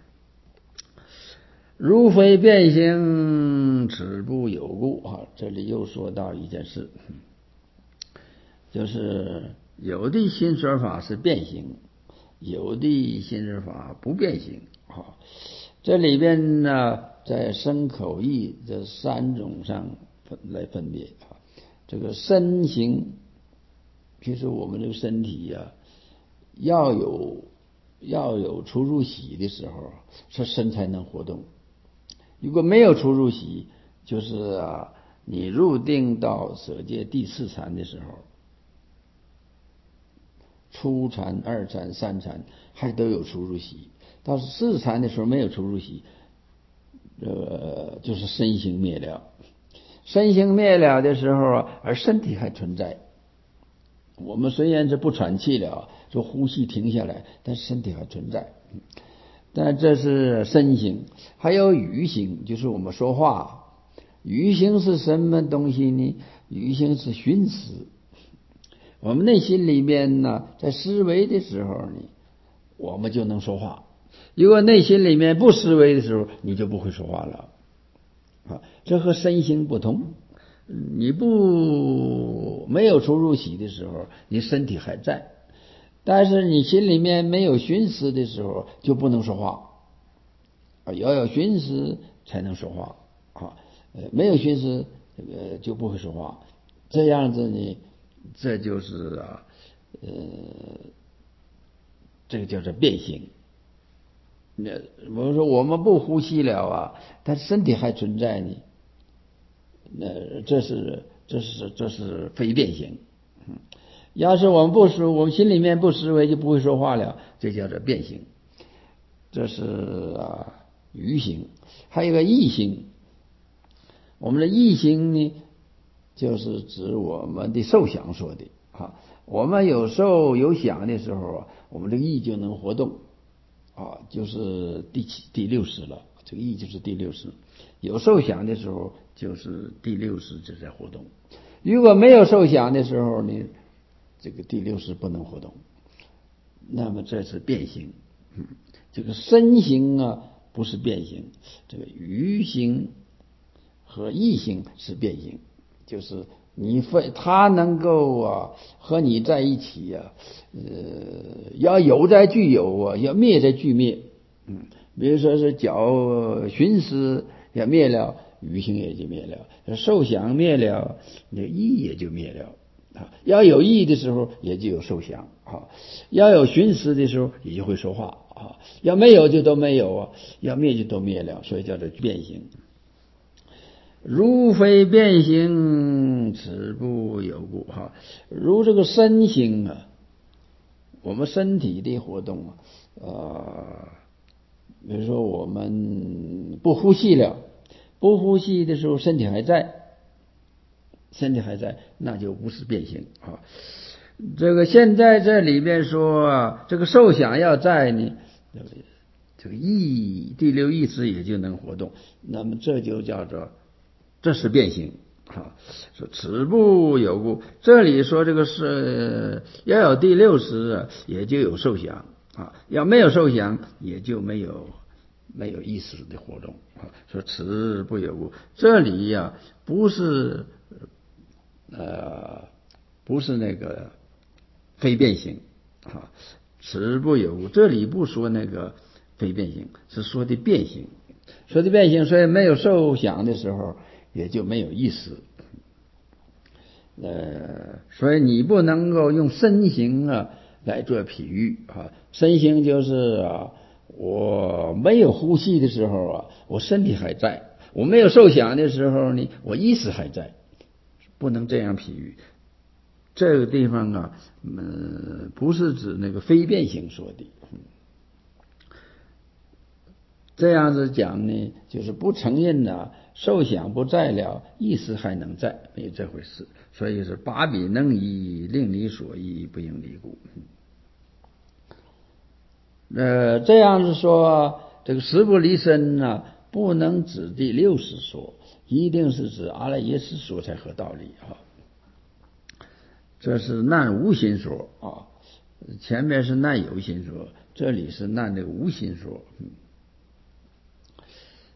如非变形，此不有故啊！这里又说到一件事，就是有的心说法是变形，有的心说法不变形啊。这里边呢，在身口意这三种上分来分别啊。这个身形，比如说我们这个身体呀、啊，要有要有出入息的时候，这身才能活动。如果没有出入息，就是啊，你入定到舍界第四禅的时候，初禅、二禅、三禅还都有出入息，到四禅的时候没有出入息，呃，就是身形灭了。身形灭了的时候啊，而身体还存在。我们虽然是不喘气了，就呼吸停下来，但身体还存在。但这是身形，还有语形，就是我们说话。语形是什么东西呢？语形是寻思。我们内心里面呢，在思维的时候呢，我们就能说话。如果内心里面不思维的时候，你就不会说话了。啊，这和身形不同。你不没有出入息的时候，你身体还在，但是你心里面没有寻思的时候，就不能说话。啊，要有寻思才能说话啊，呃，没有寻思，呃，就不会说话。这样子呢，这就是啊，呃，这个叫做变形。那我们说我们不呼吸了啊，但身体还存在呢。那这是这是这是非变形。嗯，要是我们不思，我们心里面不思维，就不会说话了，这叫做变形。这是啊愚形，还有一个意形。我们的意形呢，就是指我们的受想说的啊。我们有受有想的时候啊，我们这个意就能活动啊，就是第七第六识了。这个意就是第六识。有受想的时候，就是第六识就在活动。如果没有受想的时候呢，这个第六识不能活动。那么这是变形。嗯，这个身形啊不是变形，这个愚形和意形是变形，就是你非他能够啊和你在一起呀、啊，呃，要有在具有啊，要灭在具灭。嗯，比如说是脚寻思也灭了，愚形也就灭了；受想灭了，那意也就灭了。啊，要有意的时候，也就有受想啊；要有寻思的时候，也就会说话啊；要没有就都没有啊，要灭就都灭了，所以叫做变形。如非变形，此不有故哈。如这个身形啊，我们身体的活动啊，呃，比如说我们不呼吸了，不呼吸的时候，身体还在。身体还在，那就不是变形啊。这个现在这里边说啊，这个受想要在呢，这个意第六意识也就能活动，那么这就叫做这是变形啊。说此不有故，这里说这个是要有第六识，也就有受想啊；要没有受想，也就没有没有意识的活动啊。说此不有故，这里呀、啊、不是。呃，不是那个非变形啊，此不有故。这里不说那个非变形，是说的变形。说的变形，所以没有受想的时候，也就没有意识。呃，所以你不能够用身形啊来做比喻啊。身形就是啊，我没有呼吸的时候啊，我身体还在；我没有受想的时候呢，我意识还在。不能这样比喻。这个地方啊，嗯，不是指那个非变形说的。这样子讲呢，就是不承认呢，受想不在了，意识还能在，没有这回事。所以是把彼能移，令你所依，不应离故。呃，这样子说，这个识不离身呢，不能指第六识说，一定是指阿赖耶识说才合道理啊。这是难无心说啊，前面是难有心说，这里是难这个无心说。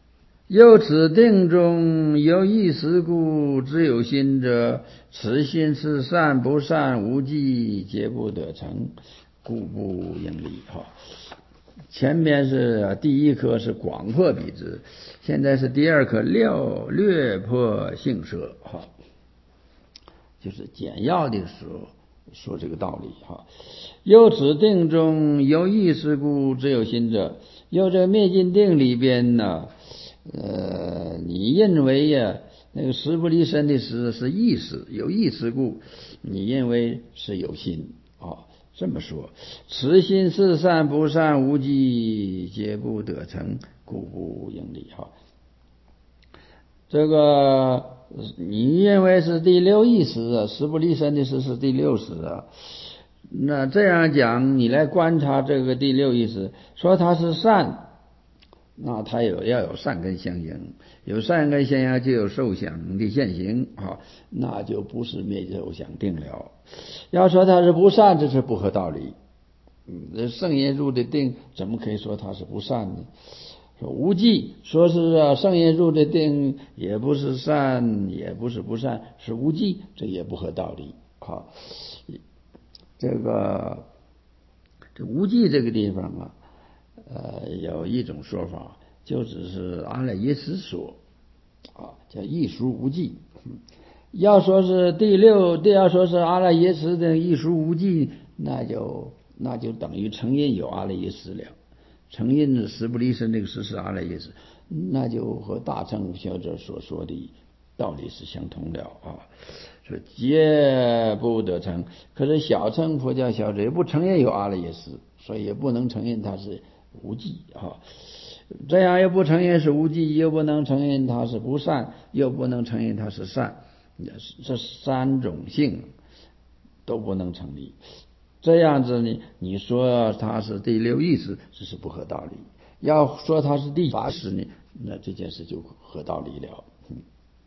又此定中有意识故，知有心者，此心是善不善无记，皆不得成，故不应理。哈，前面是第一课是广破彼之，现在是第二课略略破性舍。哈，就是简要的说说这个道理。哈，又此定中有意识故，知有心者，又这灭尽定里边呢，呃，你认为呀，那个识不离身的识是意识，有意识故，你认为是有心啊。这么说，此心是善不善无记，皆不得成，故不应理。哈，这个你认为是第六意识啊，识不离身的识是第六识啊。那这样讲，你来观察这个第六意识，说它是善，那它有要有善根相应，有善根相应就有受想的现行啊，那就不是灭受想定了。要说它是不善，这是不合道理。嗯，圣严入的定怎么可以说它是不善呢？说无记，说是啊，圣严入的定也不是善，也不是不善，是无记，这也不合道理啊。这个这无记这个地方啊，呃，有一种说法，就只是阿赖耶识说啊，叫异熟无记。要说是第六，要说是阿赖耶识的异熟无记，那就那就等于承认有阿赖耶识了。承认的识不离身这个识是阿赖耶识，那就和大乘学者所说的道理是相同了啊。说皆不得成，可是小乘佛教小者也不承认有阿赖耶识，所以也不能承认它是无记啊。这样又不承认是无记，又不能承认它是不善，又不能承认它是善，这三种性都不能成立。这样子呢，你说它是第六意识，这是不合道理；要说它是第八识呢，那这件事就合道理了。嗯，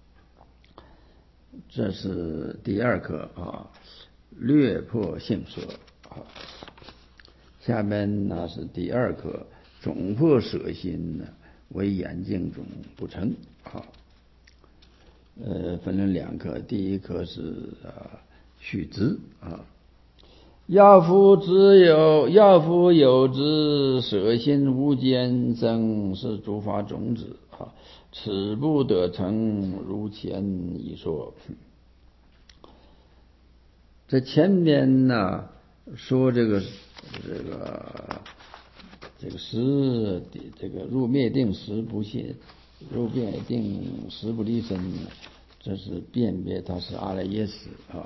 这是第二课啊，略破性舍啊。下面呢是第二课，总破舍心呢，为眼镜中不成啊。呃，分成两课，第一课是啊续之啊。要夫之有，要夫有之，舍心无间生，是诸法种子啊，此不得成，如前已说。在前面呢说这个这个这个识这个入灭定识不现，入灭定识不离身，这是辨别它是阿赖耶识啊。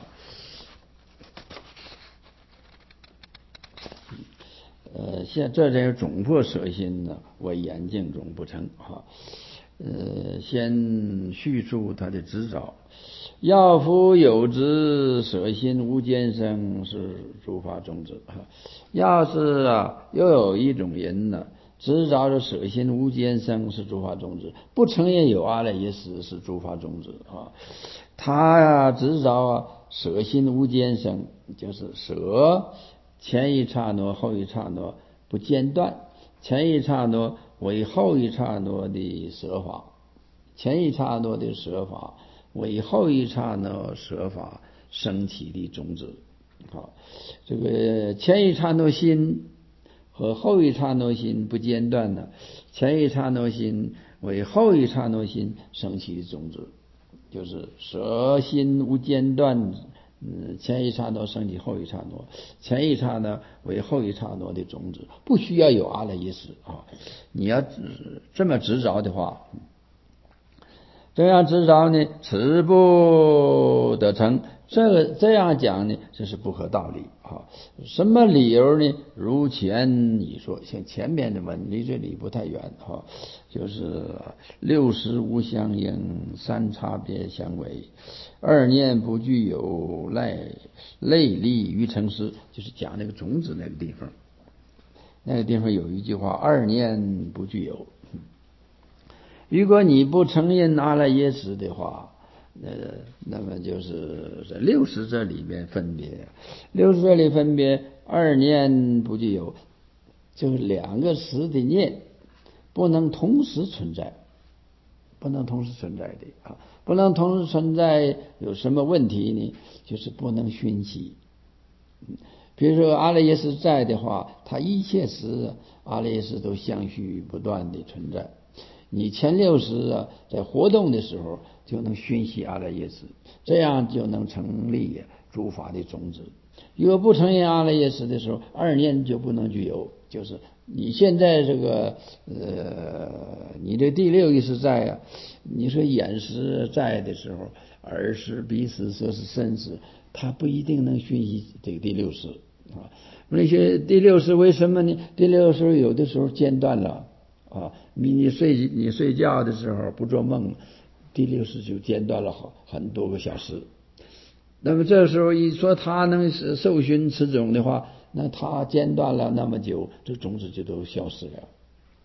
呃，现这这总破舍心呢，为眼镜中不成哈。呃，先叙述他的执照。要夫有之，舍心无间生，是诸法种子哈。要是啊，又有一种人呢，执照着舍心无间生是诸法种子，不承认有阿赖耶识是诸法种子啊。他呀，执照啊，舍心无间生，就是舍。前一刹那后一刹那不间断，前一刹那为后一刹那的舍法，前一刹那的舍法为后一刹那舍法升起的种子。好，这个前一刹那心和后一刹那心不间断的，前一刹那心为后一刹那心升起的种子，就是舍心无间断。嗯，前一刹那升起后一刹那，前一刹那为后一刹那的种子，不需要有阿赖耶识啊。你要这么执着的话，这样执着呢，此不得成。这个这样讲呢，这是不合道理啊。什么理由呢？如前你说，像前面的文离这里不太远哈，就是六识无相应，三差别相违，二念不具有，赖类立于成实，就是讲那个种子那个地方。那个地方有一句话：二念不具有。如果你不承认阿赖耶识的话，呃，那么就是在六识这里面分别，六识这里分别二念不具有，就是两个识的念不能同时存在。 不能同时存在的啊，不能同时存在有什么问题呢？就是不能熏习。比如说阿赖耶识在的话，它一切时阿赖耶识都相续不断的存在。你前六识啊在活动的时候就能熏习阿赖耶识，这样就能成立诸法的种子。如果不承认阿赖耶识的时候，二念就不能具有。就是你现在这个呃，你这第六意识在啊，你说眼识在的时候，耳识、鼻识、舌识、身识，它不一定能熏习这个第六识啊。那些第六识为什么呢？第六识有的时候间断了啊，你你睡你睡觉的时候不做梦，第六识就间断了好很多个小时。那么这时候一说他能受熏持种的话，那他间断了那么久，这种子就都消失了。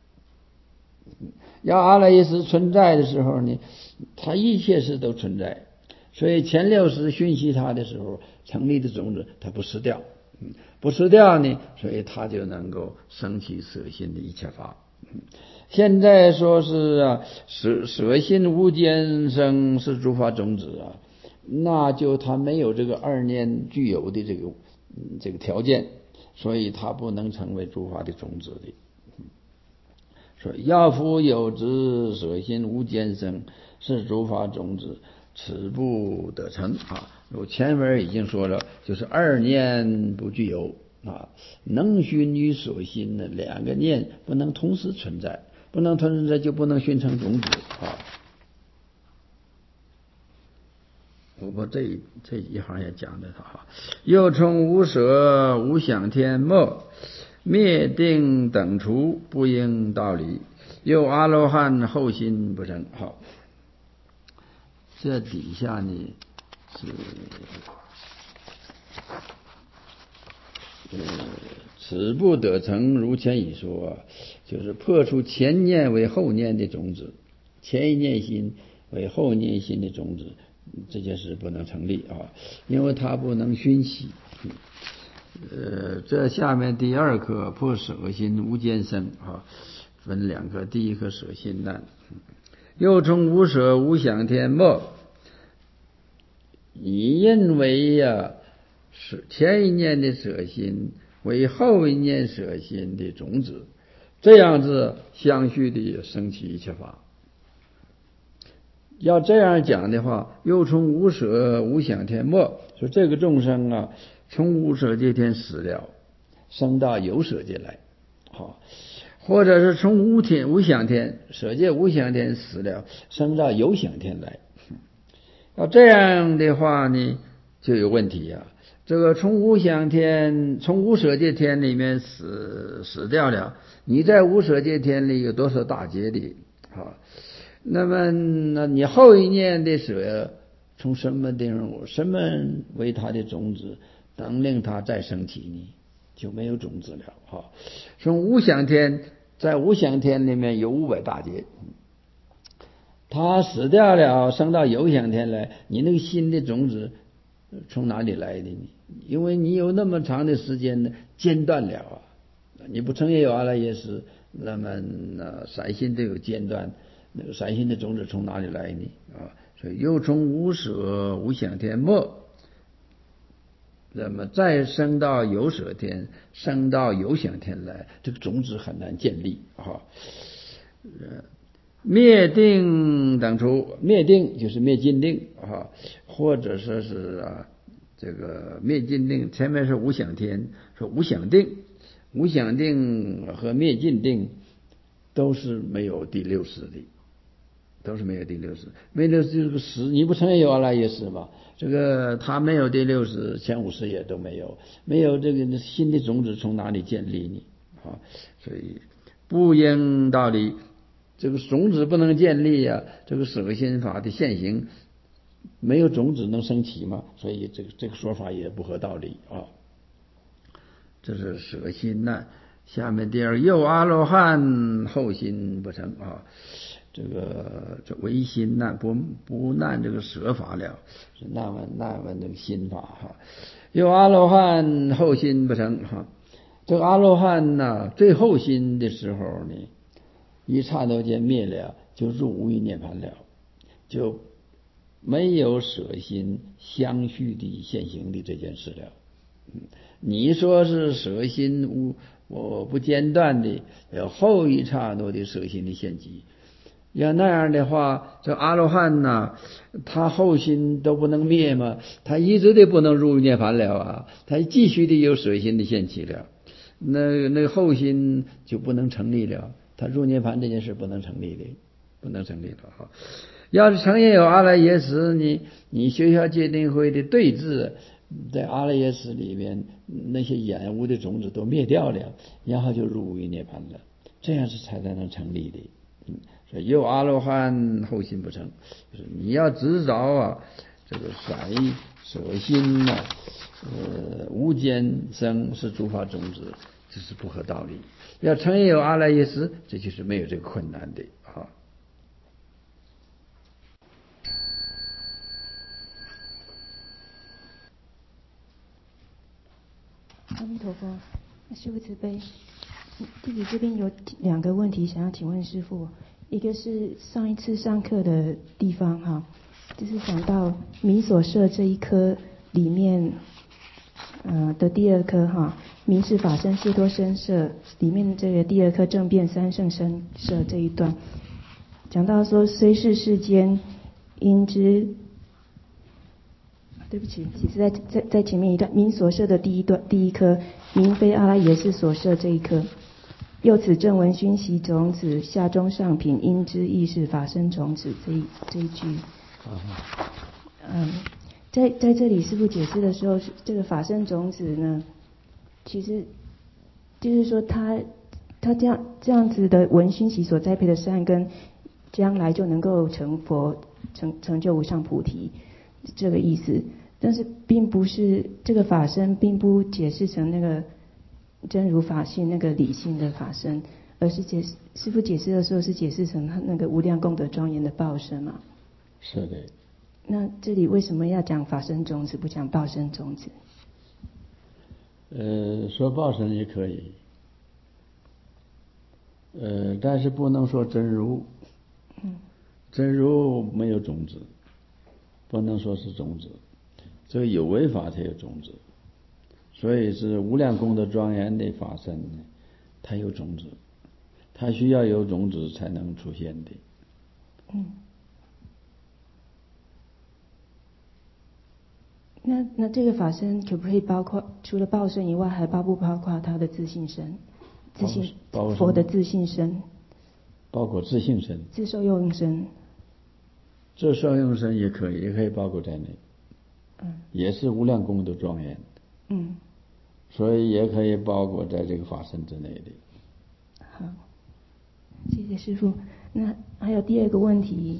要阿赖耶识存在的时候呢，他一切事都存在，所以前六识熏习他的时候成立的种子它不失掉，不失掉呢，所以他就能够生起舍心的一切法。现在说是啊，舍舍心无间生是诸法种子啊，那就他没有这个二念具有的这个这个条件，所以他不能成为诸法的种子的。说要夫有之，舍心无间生是诸法种子，此不得成啊。我前文已经说了，就是二念不具有啊，能熏与舍心的两个念不能同时存在，不能同时存在就不能熏成种子啊。我这这一行也讲的哈，又称无舍、无想天、末灭定等除，不应道理。又阿罗汉后心不成。好，这底下呢是呃，此不得成，如前已说啊，就是破除前念为后念的种子，前一念心为后念心的种子，这件事不能成立啊，因为它不能熏习。呃，这下面第二课破舍心无间生啊，分两课，第一课舍心难，又称无舍、无想天、末。你认为呀、啊，是前一念的舍心为后一念舍心的种子，这样子相续的生起一切法。要这样讲的话，又从无舍、无想天、末，说这个众生啊，从无舍界天死了，升到有舍界来，好，或者是从无天、无想天舍界无想天死了，升到有想天来。要这样的话呢，就有问题呀、啊。这个从无想天、从无舍界天里面死死掉了，你在无舍界天里有多少大劫的啊？那么，那你后一念的舍从什么地方，什么为他的种子，能令他再升起呢？就没有种子了哈。从无想天，在无想天里面有五百大劫，他死掉了，升到有想天来，你那个新的种子从哪里来的呢？因为你有那么长的时间呢间断了啊，你不承认有阿赖耶识，那么那散心都有间断。那个散心的种子从哪里来呢？啊，所以又从无舍、无想天、末，那么再升到有舍天，升到有想天来，这个种子很难建立啊。呃，灭定等除，灭定就是灭尽定啊，或者说是啊，这个灭尽定前面是无想天，说无想定，无想定和灭尽定都是没有第六识的。都是没有第六识，没有这个识，你不承认有阿赖耶识吗？这个他没有第六识，前五识也都没有，没有这个新的种子从哪里建立呢？啊，所以不应道理，这个种子不能建立呀、啊，这个舍心法的现行没有种子能升起吗？所以这个这个说法也不合道理啊。这是舍心难。下面第二，又阿罗汉后心不成啊。这个这唯心难，不不难这个舍法了，是难问难问这个心法哈。又阿罗汉后心不成哈，这个阿罗汉呢，最后心的时候呢，一刹那间灭了， 就入无余涅槃了，就没有舍心相续的现行的这件事了。嗯，你说是舍心无我不间断的有后一刹那的舍心的现集，要那样的话，这阿罗汉呐，他后心都不能灭吗？他一直的不能入涅槃了啊，他继续的有舍心的现起了，那那个后心就不能成立了，他入涅槃这件事不能成立的，不能成立了哈。要是承认有阿赖耶识，你你学校戒定慧的对治，在阿赖耶识里面那些染污的种子都灭掉了，然后就入无余涅槃了，这样是才能成立的。嗯，所以有阿罗汉后心不成，就是你要执着啊，这个甩舍心呐、啊，呃，无间生是诸法种子，这是不合道理。要承认有阿赖耶识，这就是没有这个困难的啊。 阿弥陀佛，师父慈悲。弟子这边有两个问题想要请问师父，一个是上一次上课的地方哈，就是讲到弥所摄这一科里面，呃的第二科哈，明是法身解脱身摄里面这个第二科正变三圣身摄这一段，讲到说虽是世间因之。对不起，其实在在在前面一段，明所摄的第一段第一颗，明非阿赖耶识所摄这一颗，又此正闻熏习种子下中上品因之意是法身种子这一这一句，嗯，在在这里师父解释的时候，这个法身种子呢，其实就是说他他这样这样子的闻熏习所栽培的善根，将来就能够成佛，成成就无上菩提。这个意思，但是并不是这个法身并不解释成那个真如法性那个理性的法身，而是解师父解释的时候是解释成他那个无量功德庄严的报身嘛。 是的。 那这里为什么要讲法身种子，不讲报身种子？ 呃，说报身也可以，呃，但是不能说真如。 嗯。真如没有种子。不能说是种子，这个有为法才有种子，所以是无量功德庄严的法身呢，它有种子，它需要有种子才能出现的。 嗯。那那这个法身可不可以包括除了报身以外，还包不包括他的自性身？自性佛的自性身， 包括自性身、 自受用身。 自受用身也可以，也可以包括在内。 嗯。也是无量功德庄严。 嗯。 所以也可以包括在这个法身之内的。 好，谢谢师父。那还有第二个问题，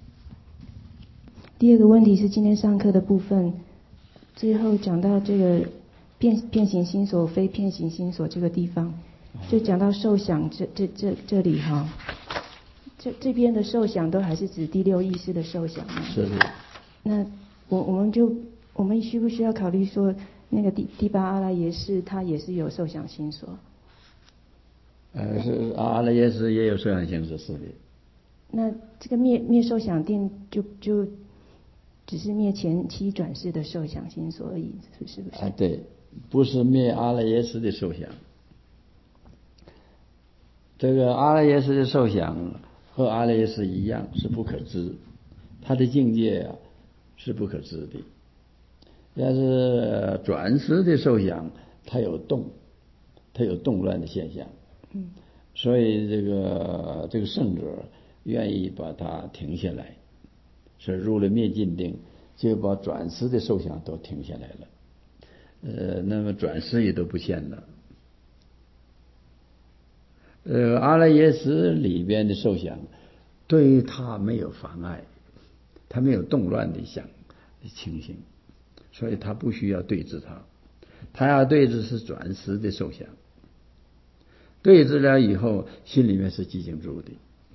第二个问题是今天上课的部分，最后讲到这个变变形心所非变形心所这个地方，就讲到受想这这这这里哈。这这边的受想都还是指第六意识的受想吗？ 是的。 那我我们就我们需不需要考虑说，那个第第八阿赖耶识它也是有受想心所？ 呃，是阿赖耶识也有受想行识，是的。 那这个灭灭受想定就就只是灭前期转世的受想心所而已，是不是？ 啊，对，不是灭阿赖耶识的受想。这个阿赖耶识的受想和阿赖耶识一样是不可知，它的境界啊是不可知的。要是转世的受想，它有动，它有动乱的现象。 嗯。 所以这个这个圣者愿意把它停下来，是入了灭尽定，就把转世的受想都停下来了。呃，那么转世也都不现了。呃，阿赖耶识里边的受想，对于他没有妨碍，他没有动乱的想情形，所以他不需要对治他，他要对治是转世的受想，对治了以后，心里面是寂静住的。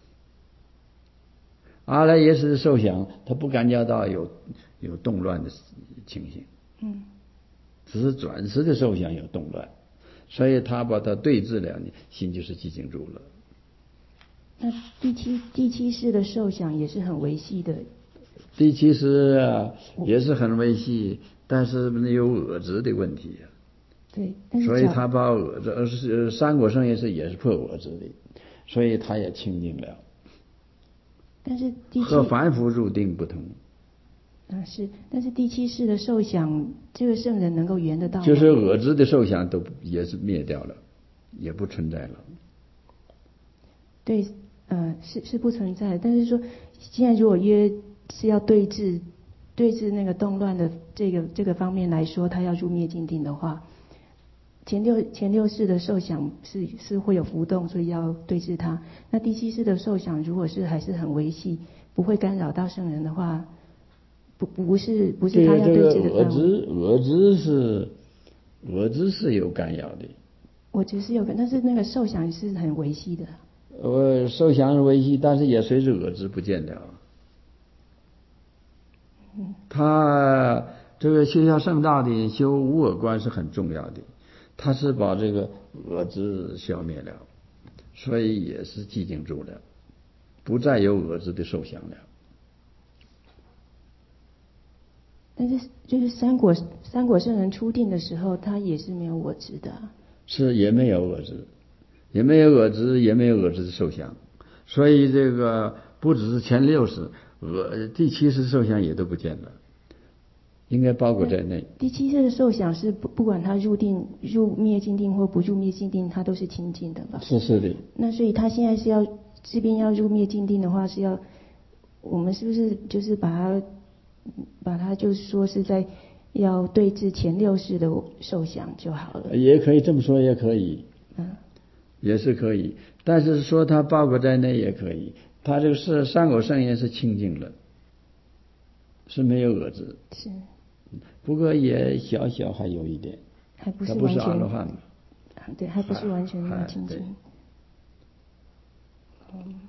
阿赖耶识的受想，他不感觉到有有动乱的情形， 嗯， 只是转世的受想有动乱。所以他把它对治了呢，心就是寂静住了。 那第七第七世的受想也是很维系的。 第七世啊也是很维系，但是有我执的问题啊。 对，但是所以他把我执，是三果圣也是也是破我执的，所以他也清净了。 但是第七和凡夫入定不同。 啊是，但是第七世的受想，这个圣人能够圆得到吗？ 就是我执的受想都也是灭掉了，也不存在了。 对，呃，是是不存在，但是说现在如果约是要对治对治那个动乱的这个这个方面来说，他要入灭尽定的话，前六前六世的受想是是会有浮动，所以要对治它。那第七世的受想如果是还是很维系，不会干扰到圣人的话，不不是不是他要对治的范围。 我执我执是我执是有干扰的。 我只是有个，但是那个受想是很维系的。 我受想是维系，但是也随着我执不见了。 嗯， 他这个修下圣道的修无我观是很重要的，他是把这个我执消灭了，所以也是寂静住了，不再有我执的受想了。 但是就是三果三果圣人初定的时候，他也是没有我执的。 是也没有我执，也没有我执，也没有我执的受想，所以这个不只是前六世，我第七世受想也都不见了，应该包括在内。 第七世的受想是不不管他入定入灭尽定或不入灭尽定，他都是清净的吧？ 是是的。 那所以他现在是要这边要入灭尽定的话，是要我们是不是就是把它把它就是说是在要对治前六世的受想就好了？ 也可以这么说，也可以， 嗯， 也是可以。但是说它包括在内也可以，它这个是三果圣言是清净了，是没有我执。 是。 不过也小小还有一点， 还不是他不是完全阿罗汉嘛？ 对，还不是完全那么清净。嗯，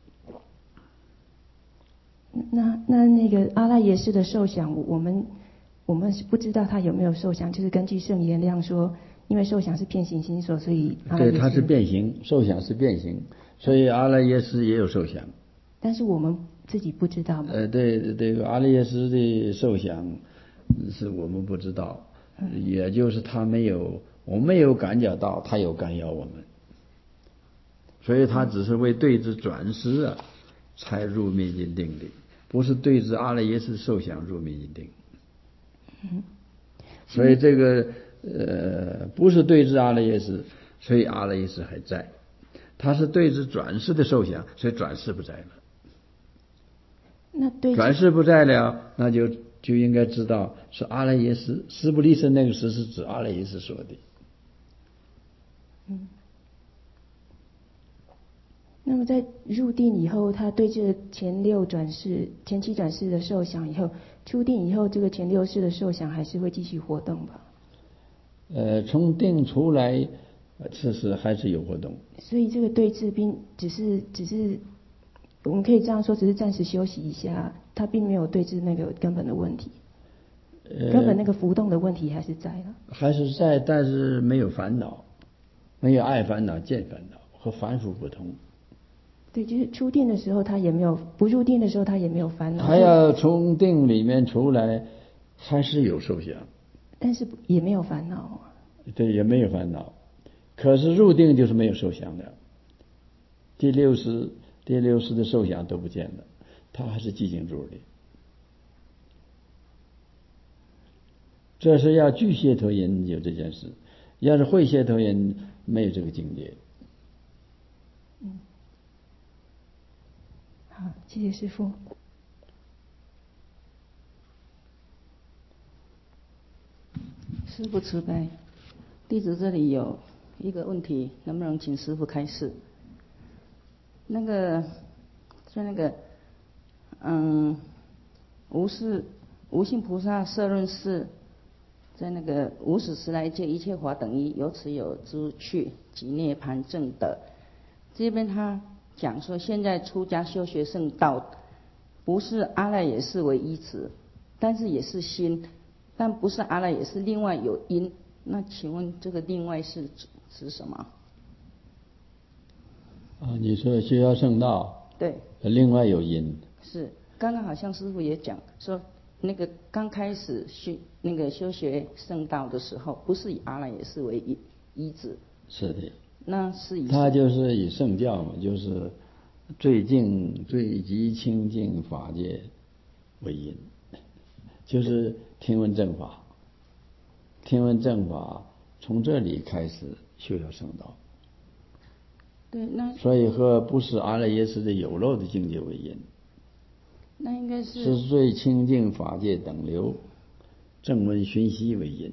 那那那个阿赖耶识的受想，我们我们是不知道他有没有受想，就是根据圣言量说，因为受想是变形心所，所以阿赖耶识对，它是变形，受想是变形，所以阿赖耶识也有受想。 但是我们自己不知道嘛？ 呃，对，这个阿赖耶识的受想是我们不知道，嗯、也就是他没有，我们没有感觉到，他有干扰我们，所以他只是为对治转世啊，才入灭尽定的，不是对治阿赖耶识受想入灭尽定。 嗯， 所以这个呃不是对治阿赖耶识，所以阿赖耶识还在，他是对治转世的受想，所以转世不在了。 那对转世不在了，那就就应该知道是阿赖耶识，斯不利生那个识是指阿赖耶识说的。 嗯。那么在入定以后，他对这前六转世、前七转世的受想以后，出定以后，这个前六世的受想还是会继续活动吧？ 呃，从定出来，这是还是有活动。 所以这个对治并只是只是。我们可以这样说，只是暂时休息一下，他并没有对治那个根本的问题， 呃、 根本那个浮动的问题还是在了， 还是在，但是没有烦恼，没有爱烦恼、见烦恼，和凡夫不同。 对，就是出定的时候他也没有，不入定的时候他也没有烦恼， 他要从定里面出来，还是有受想， 但是也没有烦恼。 对，也没有烦恼，可是入定就是没有受想了，第六识。第六识的受想都不见了，他还是寂静住的。这是要具解脱人有这件事，要是会解脱人没有这个境界。 嗯，好，谢谢师父。 师父慈悲，弟子这里有一个问题，能不能请师父开示？那个，在那个，嗯，无是无性菩萨摄论是，在那个无始时来界一切法等一，由此有诸趣及涅盘正德。这边他讲说，现在出家修学圣道，不是阿赖耶识为依止，但是也是心，但不是阿赖耶识，另外有因。那请问这个另外是指指什么？ 啊，你说修学圣道， 对， 另外有因。 是，刚刚好像师父也讲说，那个刚开始修那个修学圣道的时候，不是以阿赖耶识为依依止。 是的。 那是以他就是以圣教嘛，就是最净最极清净法界为因，就是听闻正法，听闻正法从这里开始修学圣道。 对，那所以和不是阿赖耶识的有漏的境界为因， 那应该是是最清净法界等流正闻熏习为因。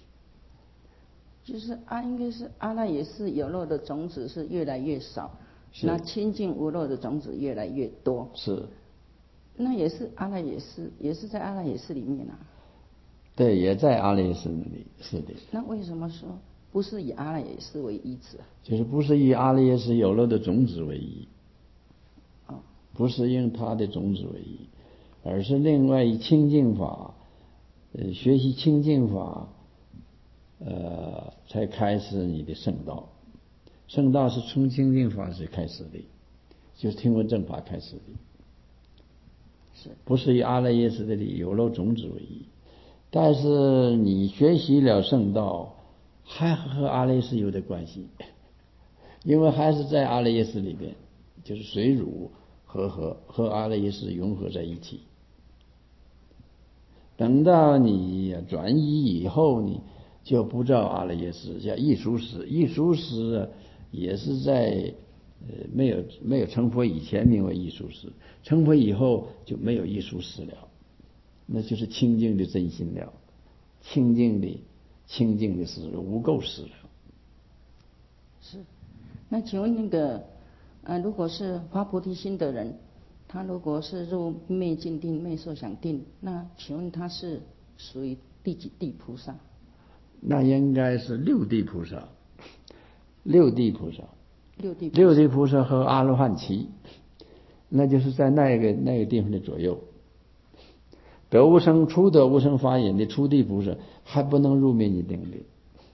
就是阿应该是阿赖耶识有漏的种子是越来越少，那清净无漏的种子越来越多。 是。 那也是阿赖耶识，也是在阿赖耶识里面啊。 对，也在阿赖耶识里，是的。 那为什么说不是以阿赖耶识为依止啊？ 就是不是以阿赖耶识有漏的种子为依， 哦， 不是用它的种子为依，而是另外以清净法，呃，学习清净法。呃，才开始你的圣道。圣道是从清净法是开始的，就是听闻正法开始的， 是不是以阿赖耶识的有漏种子为依？但是你学习了圣道，还和阿赖耶识有点关系，因为还是在阿赖耶识里边，就是水乳和合和阿赖耶识融合在一起。等到你转移以后，你就不叫阿赖耶识，叫异熟识。异熟识也是在呃没有没有成佛以前名为异熟识，成佛以后就没有异熟识了，那就是清净的真心了，清净的清净的是无垢识了。 是。那请问那个呃，如果是发菩提心的人，他如果是入灭尽定、灭受想定，那请问他是属于第几地菩萨？ 那应该是六地菩萨，六地菩萨， 六地菩萨六地菩萨和阿罗汉齐，那就是在那个那个地方的左右。得无生初得无生法忍的初地菩萨还不能入灭尽定的。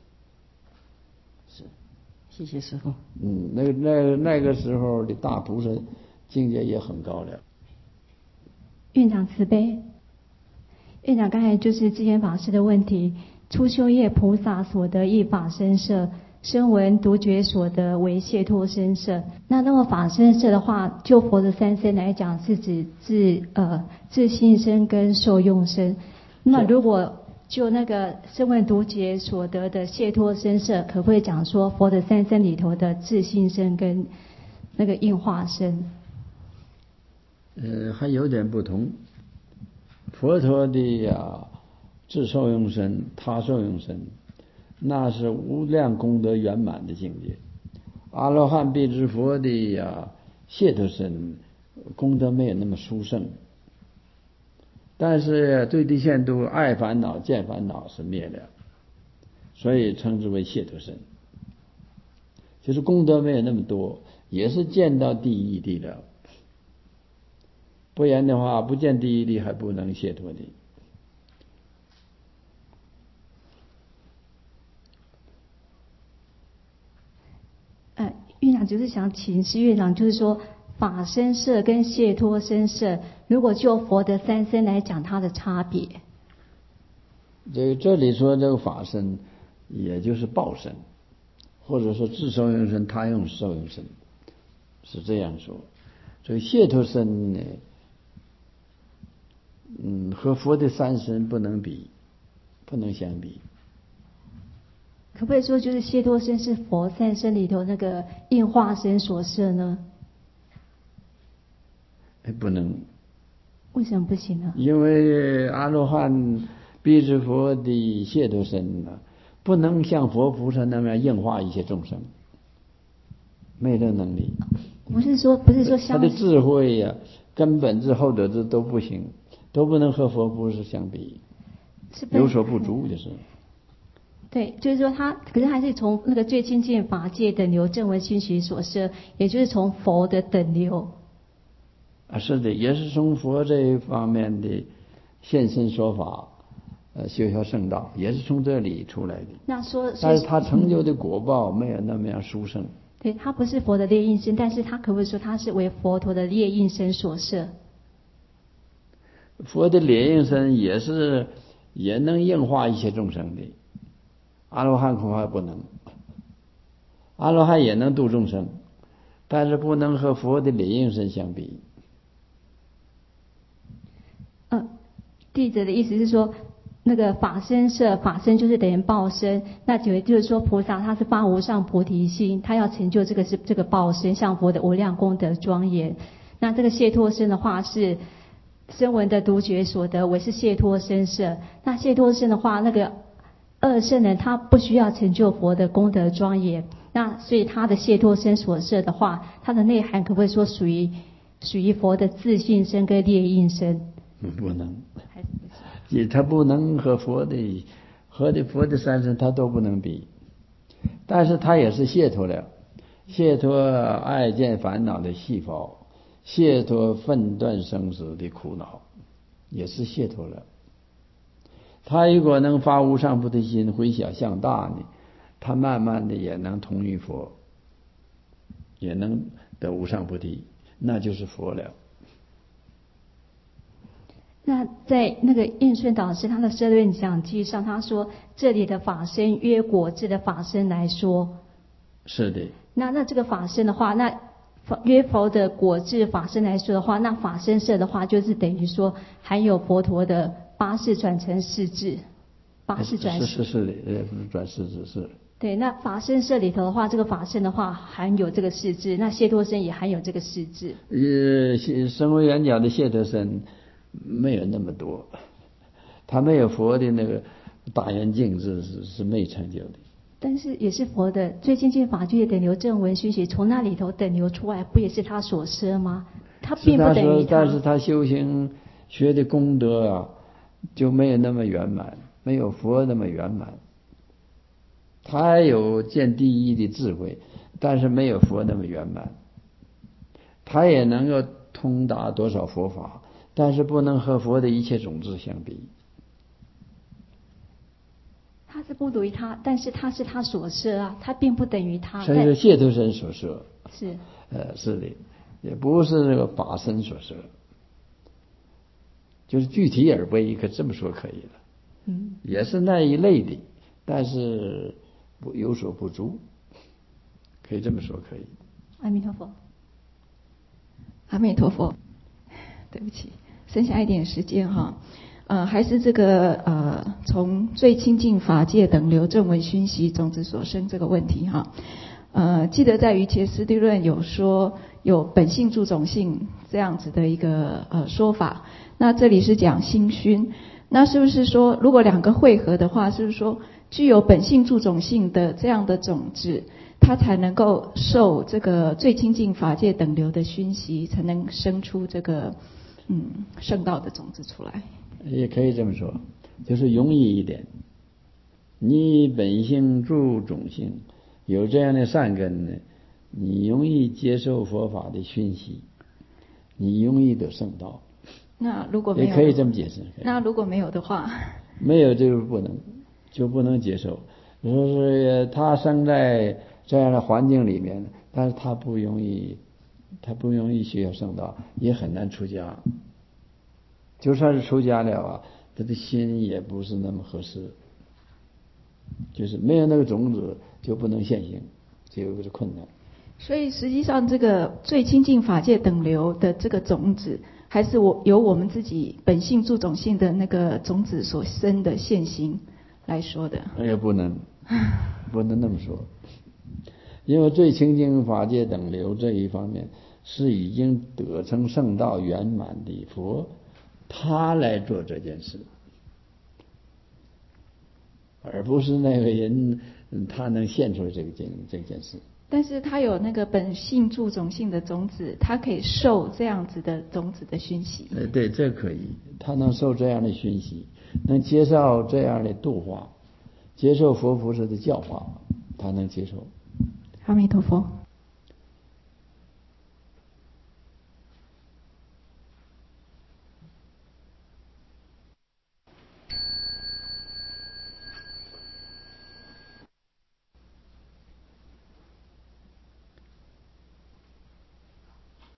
是，谢谢师父。 嗯，那个那个那个时候的大菩萨境界也很高了。 院长慈悲，院长刚才就是智贤法师的问题。初修业菩萨所得一法身舍，声闻独觉所得为解脱身舍。那那么法身舍的话，就佛的三身来讲，是指自呃自性身跟受用身。那如果就那个声闻独觉所得的解脱身舍，可不可以讲说佛的三身里头的自性身跟那个应化身？ 呃，还有点不同。佛陀的呀。自受用身、他受用身，那是无量功德圆满的境界。阿罗汉辟支佛的呀，解脱身功德没有那么殊胜，但是最低限度爱烦恼、见烦恼是灭了，所以称之为解脱身。就是功德没有那么多，也是见到第一地了，不然的话，不见第一地还不能解脱的。 呃，院长就是想请示院长，就是说法身舍跟解脱身舍，如果就佛的三身来讲，它的差别。 这个这里说这个法身，也就是报身，或者说自受用身、他用受用身，是这样说。所以解脱身呢，嗯，和佛的三身不能比，不能相比。 可不可以说，就是解脱身是佛三身里头那个应化身所摄呢？ 哎，不能。 为什么不行呢？ 因为阿罗汉辟支佛的解脱身呢，不能像佛菩萨那样应化一些众生，没有这能力。 不是说不是说相他的智慧呀、啊，根本智后得智都不行，都不能和佛菩萨相比， 是有所不足就是。 对，就是说他，可是还是从那个最亲近法界等流正闻熏习所摄，也就是从佛的等流。 啊，是的，也是从佛这一方面的现身说法，呃，修学圣道，也是从这里出来的。 那说， 但是他成就的果报没有那么样殊胜。 对，他不是佛的列应身，但是他可不可以说他是为佛陀的列应身所摄？ 佛的列应身也是也能应化一切众生的，阿罗汉恐怕不能。阿罗汉也能度众生，但是不能和佛的列应身相比。 呃，弟子的意思是说，那个法身摄，法身就是等于报身，那就就是说菩萨他是发无上菩提心，他要成就这个是这个报身，像佛的无量功德庄严。那这个解脱身的话是声闻的独觉所得，为是解脱身摄。那解脱身的话，那个二圣人他不需要成就佛的功德庄严，那所以他的解脱身所摄的话，它的内涵可不可以说属于属于佛的自性身跟列应身？ 不能，也他不能和佛的和的佛的三身他都不能比，但是他也是解脱了，解脱爱见烦恼的细胞，解脱分断生死的苦恼，也是解脱了。他如果能发无上菩提心，回小向大呢，他慢慢的也能同于佛，也能得无上菩提，那就是佛了。 那在那个印顺导师他的社论讲记上，他说这里的法身约果智的法身来说， 是的。 那那这个法身的话，那约佛的果智法身来说的话，那法身摄的话，就是等于说含有佛陀的八世转成世智，八世转世是是是的，呃，转世智是。 对，那法身摄里头的话，这个法身的话含有这个世智，那解脱身也含有这个世智。 呃，声闻缘觉的解脱身没有那么多，他没有佛的那个大圆镜智是是没成就的。 但是也是佛的最清净法具的等流正闻熏习，从那里头等流出来，不也是他所摄吗？他并不等于他。 但是他修行学的功德啊，就没有那么圆满，没有佛那么圆满。他有见第一的智慧，但是没有佛那么圆满。他也能够通达多少佛法，但是不能和佛的一切种子相比。 他是不如于他，但是他是他所摄啊，他并不等于他。 所以说解脱身所摄。 是。 呃，是的，也不是这个法身所摄，就是具体而为，可这么说可以了。 嗯。 也是那一类的，但是不有所不足，可以这么说可以。 阿弥陀佛。 阿弥陀佛。对不起，剩下一点时间哈。呃，还是这个呃，从最清净法界等流正闻熏习种子所生这个问题哈。呃，记得在瑜伽师地论有说有本性助种性这样子的一个呃说法。那这里是讲心熏，那是不是说如果两个汇合的话，是不是说具有本性助种性的这样的种子，它才能够受这个最清净法界等流的熏习，才能生出这个嗯圣道的种子出来？ 也可以这么说，就是容易一点。你本性助种性，有这样的善根呢，你容易接受佛法的熏习，你容易得圣道。 那如果没有， 也可以这么解释。 那如果没有的话， 没有就是不能，就不能接受。说是他生在这样的环境里面，但是他不容易，他不容易学圣道，也很难出家。就算是出家了啊，他的心也不是那么合适，就是没有那个种子就不能现行，就有个困难。 所以实际上这个最清净法界等流的这个种子，还是我由我们自己本性助种性的那个种子所生的现行来说的。 也不能，不能那么说，因为最清净法界等流这一方面是已经得成圣道圆满的佛，他来做这件事，而不是那个人他能现出来这个件这件事。 但是他有那个本性助种性的种子，他可以受这样子的种子的熏习。 呃，对，这可以，他能受这样的熏习，能接受这样的度化，接受佛菩萨的教化，他能接受。 阿弥陀佛。